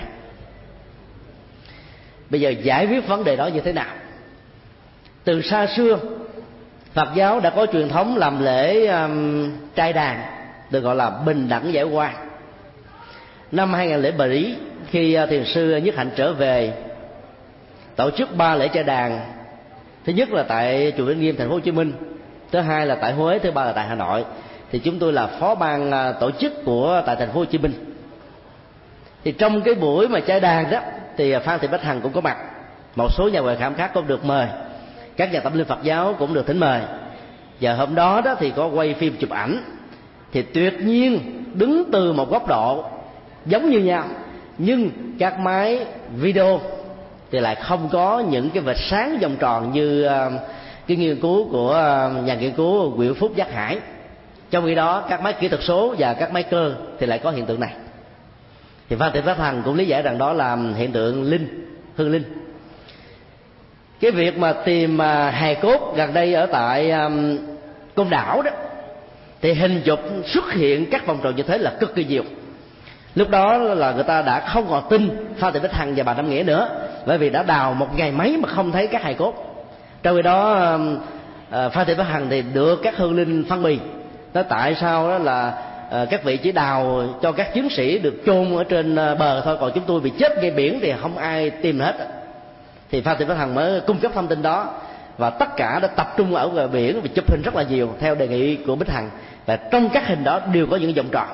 [SPEAKER 2] Bây giờ giải quyết vấn đề đó như thế nào? Từ xa xưa Phật giáo đã có truyền thống làm lễ um, trai đàn, được gọi là bình đẳng giải oan. Năm hai không không bảy, khi thiền sư Nhất Hạnh trở về, tổ chức ba lễ trai đàn. Thứ nhất là tại chùa Vĩnh Nghiêm, thành phố Hồ Chí Minh. Thứ hai là tại Huế. Thứ ba là tại Hà Nội. Thì chúng tôi là phó ban tổ chức của tại thành phố Hồ Chí Minh. Thì trong cái buổi mà trai đàn đó, thì Phan Thị Bách Hằng cũng có mặt, một số nhà ngoại khám khác cũng được mời, các nhà tâm linh Phật giáo cũng được thỉnh mời. Và hôm đó đó thì có quay phim chụp ảnh, thì tuyệt nhiên đứng từ một góc độ giống như nhau, nhưng các máy video thì lại không có những cái vệt sáng vòng tròn như cái nghiên cứu của nhà nghiên cứu Nguyễn Phúc Giác Hải. Trong khi đó các máy kỹ thuật số và các máy cơ thì lại có hiện tượng này. Thì Phan Thị Bách Hằng cũng lý giải rằng đó là hiện tượng linh, hương linh. Cái việc mà tìm hài cốt gần đây ở tại um, Côn Đảo đó, thì hình chụp xuất hiện các vòng tròn như thế là cực kỳ nhiều. Lúc đó là người ta đã không còn tin Phan Thị Bách Hằng và bà Nam Nghĩa nữa, bởi vì đã đào một ngày mấy mà không thấy các hài cốt. Trong khi đó um, uh, Phan Thị Bách Hằng thì được các hương linh phân bì, nói tại sao đó là uh, các vị chỉ đào cho các chiến sĩ được chôn ở trên uh, bờ thôi, còn chúng tôi bị chết ngay biển thì không ai tìm hết. Thì Phan Thị Bách Hằng mới cung cấp thông tin đó, và tất cả đã tập trung ở bờ biển và chụp hình rất là nhiều theo đề nghị của Bích Hằng. Và trong các hình đó đều có những vòng tròn.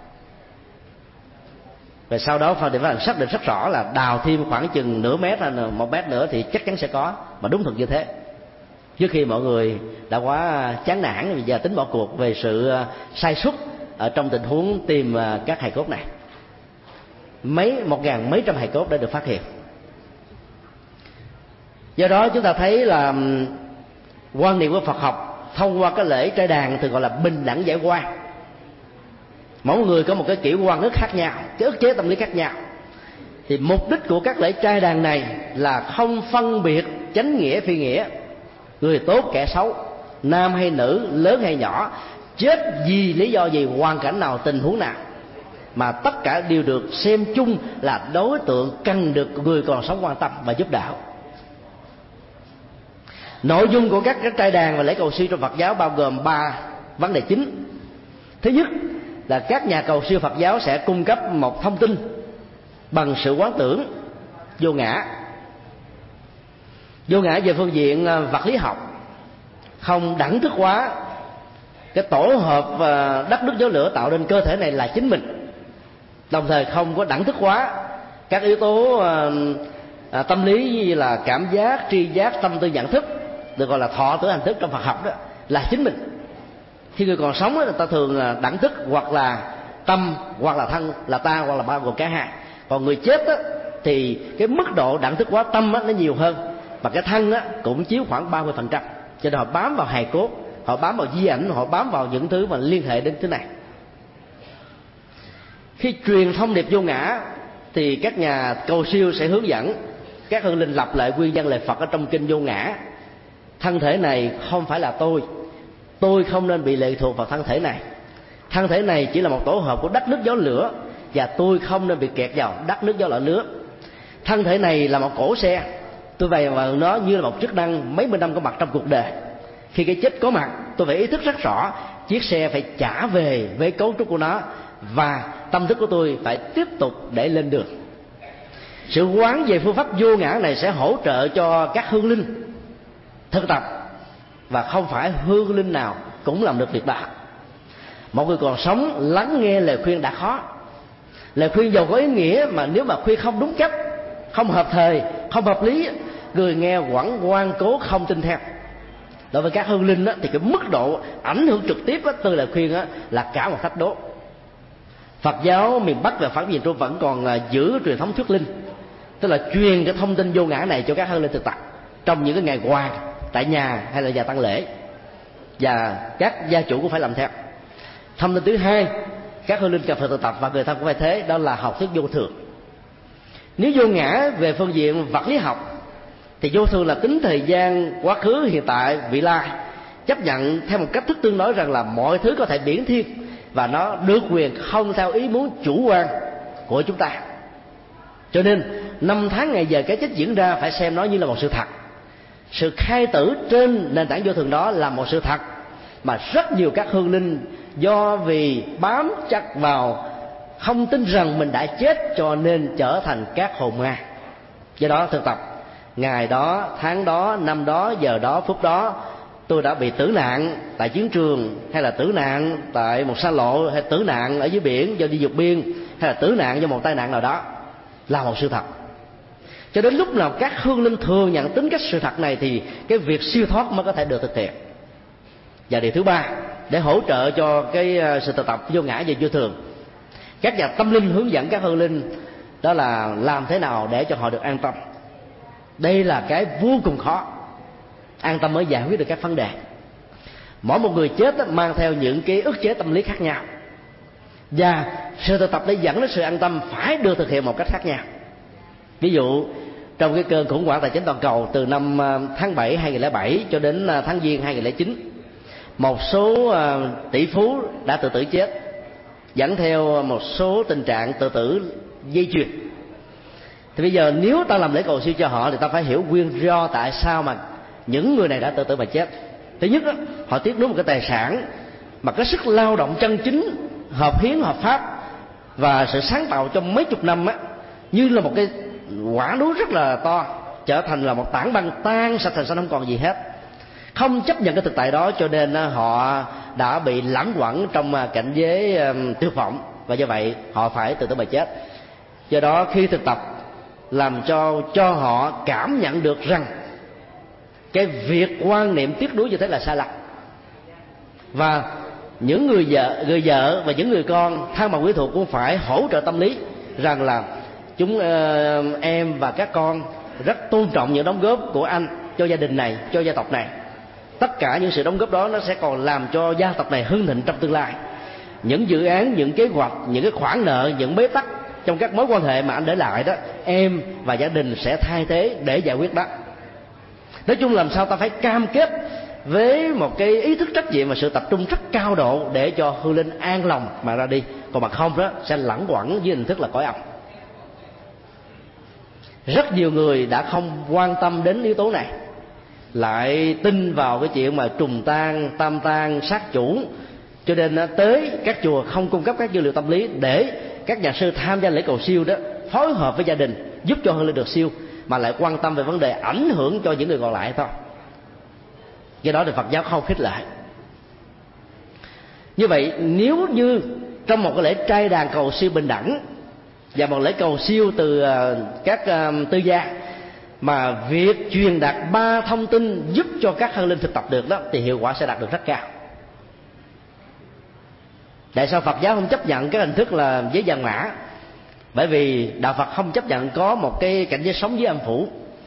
[SPEAKER 2] Và sau đó Phan Thị Bách Hằng xác định rất rõ là đào thêm khoảng chừng nửa mét hay một mét nữa thì chắc chắn sẽ có, mà đúng thật như thế. Trước khi mọi người đã quá chán nản và tính bỏ cuộc về sự sai suất ở trong tình huống tìm các hài cốt này, mấy một ngàn mấy trăm hài cốt đã được phát hiện. Do đó chúng ta thấy là quan niệm của Phật học thông qua cái lễ trai đàn thường gọi là bình đẳng giải oan. Mỗi người có một cái kiểu oan ức khác nhau, cái ức chế tâm lý khác nhau. Thì mục đích của các lễ trai đàn này là không phân biệt chánh nghĩa phi nghĩa, người tốt kẻ xấu, nam hay nữ, lớn hay nhỏ, chết vì lý do gì, hoàn cảnh nào, tình huống nào, mà tất cả đều được xem chung là đối tượng cần được người còn sống quan tâm và giúp đỡ. Nội dung của các cái trai đàn và lễ cầu siêu trong Phật giáo bao gồm ba vấn đề chính. Thứ nhất là các nhà cầu siêu Phật giáo sẽ cung cấp một thông tin bằng sự quán tưởng vô ngã. Vô ngã về phương diện vật lý học, không đẳng thức hóa cái tổ hợp đất nước gió lửa tạo nên cơ thể này là chính mình, đồng thời không có đẳng thức hóa các yếu tố tâm lý như là cảm giác, tri giác, tâm tư, nhận thức, được gọi là thọ tưởng hành thức trong Phật học đó là chính mình. Khi người còn sống đó, người ta thường là đẳng thức hoặc là tâm hoặc là thân là ta, hoặc là bao gồm cả hai. Còn người chết đó, thì cái mức độ đẳng thức hóa tâm đó, nó nhiều hơn, và cái thân đó, cũng chiếu khoảng ba mươi phần trăm. Cho nên họ bám vào hài cốt, họ bám vào di ảnh, họ bám vào những thứ mà liên hệ đến thứ này. Khi truyền thông điệp vô ngã thì các nhà cầu siêu sẽ hướng dẫn các hương linh lặp lại nguyên văn lời Phật ở trong kinh Vô Ngã. Thân thể này không phải là tôi, tôi không nên bị lệ thuộc vào thân thể này. Thân thể này chỉ là một tổ hợp của đất nước gió lửa, và tôi không nên bị kẹt vào đất nước gió lửa nước. Thân thể này là một cỗ xe, tôi về vào nó như là một chức năng mấy mươi năm có mặt trong cuộc đời. Khi cái chết có mặt, tôi phải ý thức rất rõ chiếc xe phải trả về với cấu trúc của nó, và tâm thức của tôi phải tiếp tục để lên đường. Sự quán về phương pháp vô ngã này sẽ hỗ trợ cho các hương linh thực tập, và không phải hương linh nào cũng làm được việc đó. Một người còn sống lắng nghe lời khuyên đã khó. Lời khuyên giàu có ý nghĩa mà nếu mà khuyên không đúng cách, không hợp thời, không hợp lý, người nghe quẳng ngoan cố không tin theo. Đối với các hương linh đó, thì cái mức độ ảnh hưởng trực tiếp đó, từ lời khuyên đó, là cả một thách đố. Phật giáo miền Bắc và Phật miền Trung vẫn còn giữ truyền thống thuyết linh, tức là truyền cái thông tin vô ngã này cho các hương linh thực tập trong những cái ngày qua tại nhà hay là nhà tang lễ, và các gia chủ cũng phải làm theo. Thông tin thứ hai các hương linh cần phải thực tập, và người thân cũng phải thế, đó là học thuyết vô thường. Nếu vô ngã về phương diện vật lý học thì vô thường là tính thời gian, quá khứ, hiện tại, vị lai, chấp nhận theo một cách thức tương đối rằng là mọi thứ có thể biến thiên, và nó được quyền không theo ý muốn chủ quan của chúng ta. Cho nên năm tháng ngày giờ cái chết diễn ra phải xem nó như là một sự thật. Sự khai tử trên nền tảng vô thường đó là một sự thật mà rất nhiều các hương linh do vì bám chặt vào không tin rằng mình đã chết, cho nên trở thành các hồn ma. Do đó thực tập ngày đó, tháng đó, năm đó, giờ đó, phút đó, tôi đã bị tử nạn tại chiến trường, hay là tử nạn tại một xa lộ, hay tử nạn ở dưới biển do đi vượt biên, hay là tử nạn do một tai nạn nào đó, là một sự thật. Cho đến lúc nào các hương linh thừa nhận tính cách sự thật này thì cái việc siêu thoát mới có thể được thực hiện. Và điều thứ ba, để hỗ trợ cho cái sự thực tập vô ngã và vô thường, các nhà tâm linh hướng dẫn các hương linh đó là làm thế nào để cho họ được an tâm. Đây là cái vô cùng khó. An tâm mới giải quyết được các vấn đề. Mỗi một người chết mang theo những cái ức chế tâm lý khác nhau, và sự thực tập để dẫn đến sự an tâm phải được thực hiện một cách khác nhau. Ví dụ trong cái cơn khủng hoảng tài chính toàn cầu từ năm tháng bảy hai nghìn lẻ bảy cho đến tháng Giêng hai nghìn lẻ chín, một số tỷ phú đã tự tử chết, dẫn theo một số tình trạng tự tử dây chuyền. Thì bây giờ nếu ta làm lễ cầu siêu cho họ thì ta phải hiểu nguyên do tại sao mà những người này đã tự tử mà chết. Thứ nhất đó, họ tiếc nuối một cái tài sản mà cái sức lao động chân chính, hợp hiến, hợp pháp và sự sáng tạo trong mấy chục năm á, như là một cái quả núi rất là to, trở thành là một tảng băng tan sạch thành sanh, không còn gì hết. Không chấp nhận cái thực tại đó, cho nên họ đã bị lãng quẩn trong cảnh giới tuyệt vọng, và do vậy họ phải tự tử mà chết. Do đó khi thực tập làm cho cho họ cảm nhận được rằng cái việc quan niệm tiếc nuối như thế là sai lầm, và những người vợ, người vợ và những người con thân bằng quyến thuộc cũng phải hỗ trợ tâm lý rằng là chúng uh, em và các con rất tôn trọng những đóng góp của anh cho gia đình này, cho gia tộc này. Tất cả những sự đóng góp đó nó sẽ còn làm cho gia tộc này hưng thịnh trong tương lai. Những dự án, những kế hoạch, những cái khoản nợ, những bế tắc trong các mối quan hệ mà anh để lại đó, em và gia đình sẽ thay thế để giải quyết đó. Nói chung làm sao ta phải cam kết với một cái ý thức trách nhiệm và sự tập trung rất cao độ để cho hương linh an lòng mà ra đi. Còn mà không đó sẽ lẳng quẩn với hình thức là cõi âm. Rất nhiều người đã không quan tâm đến yếu tố này, lại tin vào cái chuyện mà trùng tang, tam tang, sát chủ, cho nên tới các chùa không cung cấp các dữ liệu tâm lý để các nhà sư tham gia lễ cầu siêu đó phối hợp với gia đình giúp cho hương linh được siêu, mà lại quan tâm về vấn đề ảnh hưởng cho những người còn lại thôi. Do đó thì Phật giáo không khích lệ. Như vậy nếu như trong một cái lễ trai đàn cầu siêu bình đẳng và một lễ cầu siêu từ các tư gia mà việc truyền đạt ba thông tin giúp cho các hương linh thực tập được đó, thì hiệu quả sẽ đạt được rất cao. Tại sao Phật giáo không chấp nhận cái hình thức là với vàng mã? Bởi vì đạo Phật không chấp nhận có một cái cảnh giới sống dưới âm phủ.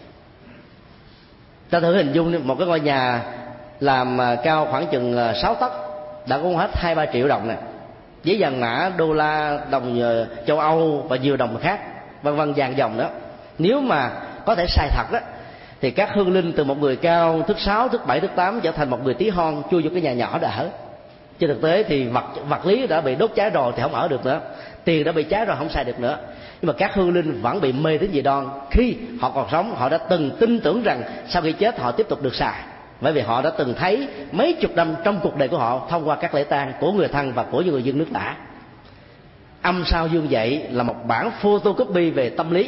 [SPEAKER 2] Ta thử hình dung một cái ngôi nhà làm cao khoảng chừng sáu tấc đã cũng hết hai ba triệu đồng nè, với vàng mã, đô la, đồng châu Âu và nhiều đồng khác vân vân vàng dòng đó. Nếu mà có thể sai thật đó thì các hương linh từ một người cao thước sáu, thước bảy, thước tám trở thành một người tí hon chui vô cái nhà nhỏ để ở. Trên thực tế thì vật vật lý đã bị đốt cháy rồi thì không ở được nữa, tiền đã bị cháy rồi không xài được nữa. Nhưng mà các hương linh vẫn bị mê tín dị đoan. Khi họ còn sống, họ đã từng tin tưởng rằng sau khi chết họ tiếp tục được xài, bởi vì họ đã từng thấy mấy chục năm trong cuộc đời của họ thông qua các lễ tang của người thân và của những người dân nước lã. Âm sao dương dậy là một bản photocopy về tâm lý.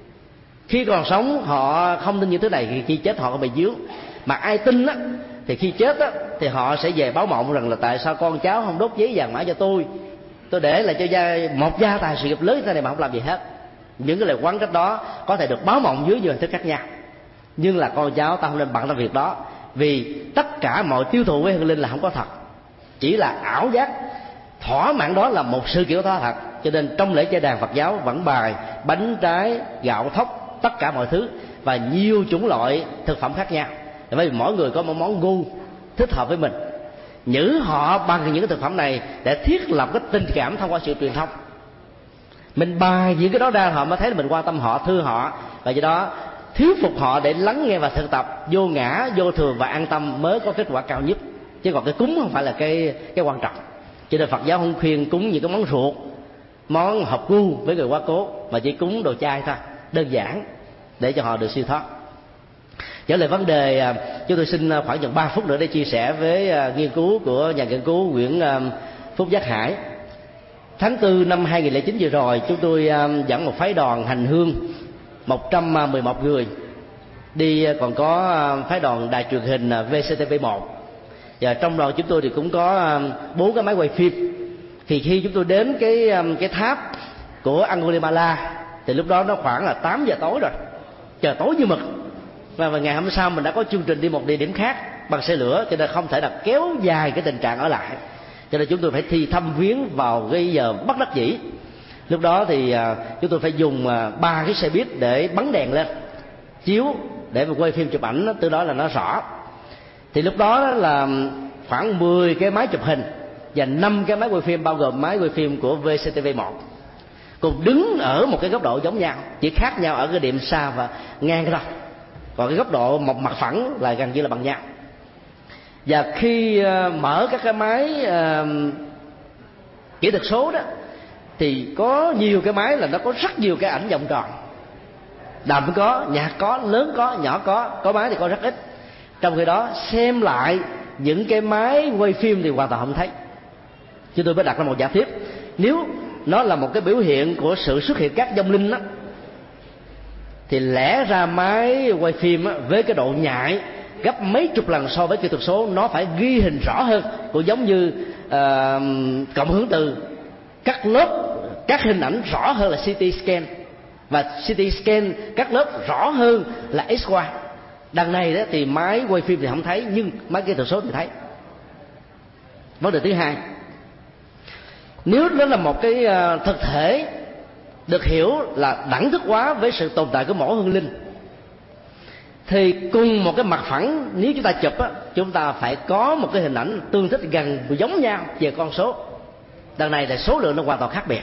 [SPEAKER 2] Khi còn sống họ không tin những thứ này, thì khi chết họ có bị dướng. Mà ai tin á thì khi chết á thì họ sẽ về báo mộng rằng là tại sao con cháu không đốt giấy vàng mã cho tôi, tôi để lại cho gia một gia tài sự nghiệp lớn như thế này mà không làm gì hết. Những cái lời quán trách đó có thể được báo mộng dưới nhiều hình thức khác nhau, nhưng là con cháu ta không nên bận tâm việc đó, vì tất cả mọi tiêu thụ với hương linh là không có thật, chỉ là ảo giác. Thỏa mãn đó là một sự kiểu thỏa thật. Cho nên trong lễ chay đàn Phật giáo vẫn bày bánh trái, gạo thóc, tất cả mọi thứ và nhiều chủng loại thực phẩm khác nhau, bởi vì mỗi người có một món gu thích hợp với mình. Nhử họ bằng những cái thực phẩm này để thiết lập cái tình cảm thông qua sự truyền thông. Mình bày những cái đó ra họ mới thấy là mình quan tâm họ, thương họ, và do đó thuyết phục họ để lắng nghe và thực tập vô ngã, vô thường và an tâm mới có kết quả cao nhất. Chứ còn cái cúng không phải là cái cái quan trọng. Cho nên Phật giáo không khuyên cúng những cái món ruột, món hợp gu với người quá cố, mà chỉ cúng đồ chay thôi, đơn giản để cho họ được siêu thoát. Trở lại vấn đề, chúng tôi xin khoảng chừng ba phút nữa để chia sẻ với nghiên cứu của nhà nghiên cứu Nguyễn Phúc Giác Hải. Tháng tư năm hai nghìn lẻ chín vừa rồi, chúng tôi dẫn một phái đoàn hành hương một trăm mười một người đi, còn có phái đoàn đài truyền hình vê xê tê vê một, và trong đoàn chúng tôi thì cũng có bốn cái máy quay phim. Thì khi chúng tôi đến cái cái tháp của Angulimala thì lúc đó nó khoảng là tám giờ tối rồi, trời tối như mực. Và ngày hôm sau mình đã có chương trình đi một địa điểm khác bằng xe lửa, cho nên không thể nào kéo dài cái tình trạng ở lại, cho nên chúng tôi phải thi thăm viếng vào cái giờ bất đắc dĩ. Lúc đó thì chúng tôi phải dùng ba cái xe buýt để bắn đèn lên chiếu để mà quay phim chụp ảnh, từ đó là nó rõ. Thì lúc đó là khoảng mười cái máy chụp hình và năm cái máy quay phim, bao gồm máy quay phim của vê xê tê vê một, cùng đứng ở một cái góc độ giống nhau, chỉ khác nhau ở cái điểm xa và ngang thôi, còn cái góc độ một mặt phẳng là gần như là bằng nhau. Và khi mở các cái máy uh, kỹ thuật số đó thì có nhiều cái máy là nó có rất nhiều cái ảnh vòng tròn, đầm có, nhạc có, lớn có, nhỏ có, có máy thì có rất ít. Trong khi đó xem lại những cái máy quay phim thì hoàn toàn không thấy. Chúng tôi mới đặt ra một giả thiết, nếu nó là một cái biểu hiện của sự xuất hiện các vong linh đó, thì lẽ ra máy quay phim á, với cái độ nhạy gấp mấy chục lần so với kỹ thuật số, nó phải ghi hình rõ hơn, cũng giống như uh, cộng hưởng từ cắt lớp các hình ảnh rõ hơn là xê tê scan, và xê tê scan cắt lớp rõ hơn là X-quang. Đằng này đó thì máy quay phim thì không thấy, nhưng máy kỹ thuật số thì thấy. Vấn đề thứ hai, nếu nó là một cái thực thể được hiểu là đẳng thức hóa với sự tồn tại của mỗi hương linh, thì cùng một cái mặt phẳng nếu chúng ta chụp á, chúng ta phải có một cái hình ảnh tương thích gần giống nhau về con số. Đằng này là số lượng nó hoàn toàn khác biệt.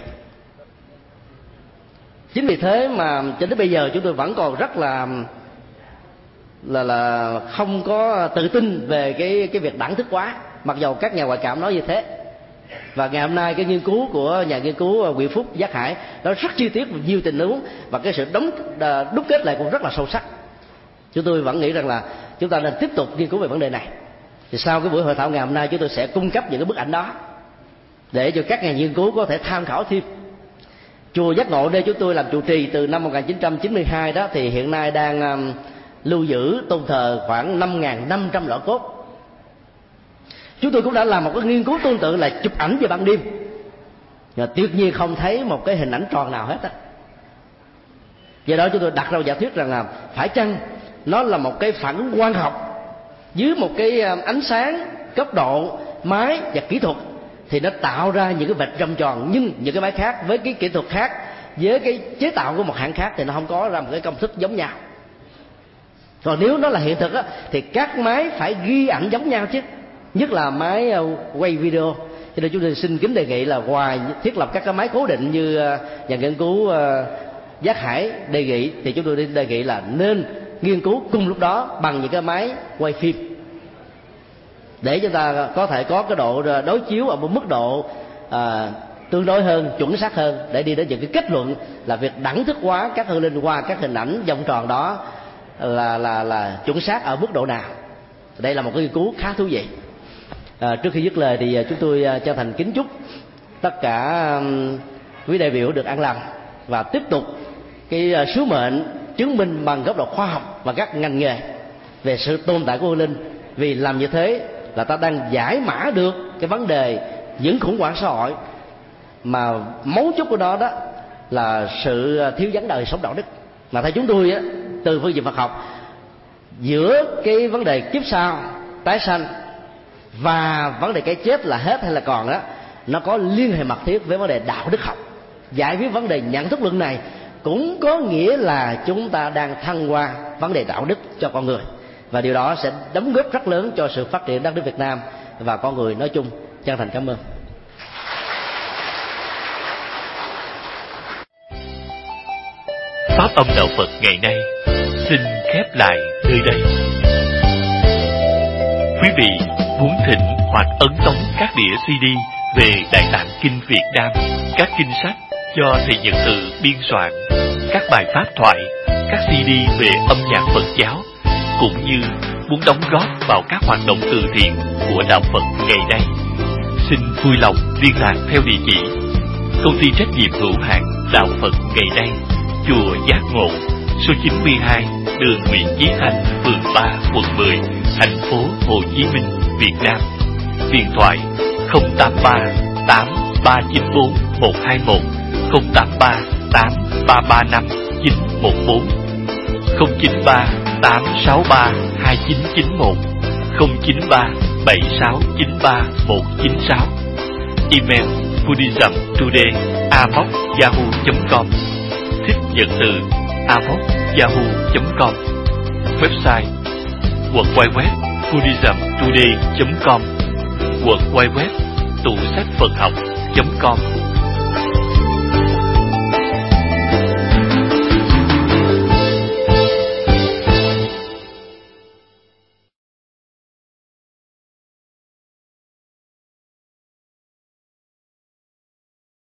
[SPEAKER 2] Chính vì thế mà cho đến bây giờ chúng tôi vẫn còn rất là là là không có tự tin về cái cái việc đẳng thức hóa, mặc dầu các nhà ngoại cảm nói như thế. Và ngày hôm nay cái nghiên cứu của nhà nghiên cứu Nguyễn Phúc Giác Hải nó rất chi tiết và nhiều tình huống, và cái sự đóng đúc kết lại cũng rất là sâu sắc. Chúng tôi vẫn nghĩ rằng là chúng ta nên tiếp tục nghiên cứu về vấn đề này. Thì sau cái buổi hội thảo ngày hôm nay, chúng tôi sẽ cung cấp những cái bức ảnh đó để cho các nhà nghiên cứu có thể tham khảo thêm. Chùa Giác Ngộ nơi chúng tôi làm trụ trì từ năm một nghìn chín trăm chín mươi hai đó, thì hiện nay đang um, lưu giữ tôn thờ khoảng năm nghìn năm trăm lọ cốt. Chúng tôi cũng đã làm một cái nghiên cứu tương tự là chụp ảnh về ban đêm, và tuyệt nhiên không thấy một cái hình ảnh tròn nào hết á. Do đó chúng tôi đặt ra giả thuyết rằng là phải chăng nó là một cái phản ứng quang học dưới một cái ánh sáng, cấp độ, máy và kỹ thuật, thì nó tạo ra những cái vệt râm tròn, nhưng những cái máy khác với cái kỹ thuật khác, với cái chế tạo của một hãng khác thì nó không có ra một cái công thức giống nhau. Còn nếu nó là hiện thực á, thì các máy phải ghi ảnh giống nhau chứ, nhất là máy quay video. Cho nên chúng tôi xin kính đề nghị là ngoài thiết lập các cái máy cố định như nhà nghiên cứu Giác Hải đề nghị, thì chúng tôi đề nghị là nên nghiên cứu cùng lúc đó bằng những cái máy quay phim, để chúng ta có thể có cái độ đối chiếu ở một mức độ à, tương đối hơn, chuẩn xác hơn, để đi đến những cái kết luận là việc đẳng thức hóa các hương linh qua các hình ảnh vòng tròn đó là là là chuẩn xác ở mức độ nào. Đây là một cái nghiên cứu khá thú vị. À, trước khi dứt lời thì chúng tôi chân thành kính chúc tất cả quý đại biểu được an lành và tiếp tục cái sứ mệnh chứng minh bằng góc độ khoa học và các ngành nghề về sự tồn tại của hương linh. Vì làm như thế là ta đang giải mã được cái vấn đề những khủng hoảng xã hội, mà mấu chốt của nó đó là sự thiếu vắng đời sống đạo đức. Mà theo chúng tôi á, từ phương diện Phật học, giữa cái vấn đề kiếp sau, tái sanh và vấn đề cái chết là hết hay là còn đó, nó có liên hệ mật thiết với vấn đề đạo đức học. Giải quyết vấn đề nhận thức luận này cũng có nghĩa là chúng ta đang thăng hoa vấn đề đạo đức cho con người, và điều đó sẽ đóng góp rất lớn cho sự phát triển đất nước Việt Nam và con người nói chung. Chân thành cảm ơn.
[SPEAKER 3] Pháp âm đạo Phật ngày nay xin khép lại nơi đây. Quý vị muốn thỉnh hoặc ấn tống các đĩa xê đê về Đại Tạng Kinh Việt Nam, các kinh sách do thầy Nhật Từ biên soạn, các bài pháp thoại, các xê đê về âm nhạc Phật giáo, cũng như muốn đóng góp vào các hoạt động từ thiện của đạo Phật ngày nay, xin vui lòng liên lạc theo địa chỉ Công ty trách nhiệm hữu hạn Đạo Phật ngày nay, chùa Giác Ngộ, số chín mươi hai đường Nguyễn Chí Thanh, phường ba, quận mười, thành phố Hồ Chí Minh, Việt Nam. Điện thoại không tám ba tám ba chín bốn một hai một, không tám ba tám ba ba năm chín một bốn, không chín ba tám sáu ba hai chín chín một, không chín ba bảy sáu chín ba một chín sáu. Email buddhismtoday a m o c yahoo chấm com, thích Nhật Từ a m o c yahoo chấm com. Website w w w chấm buddhismtoday chấm com, w w w tủ sách Phật học chấm com.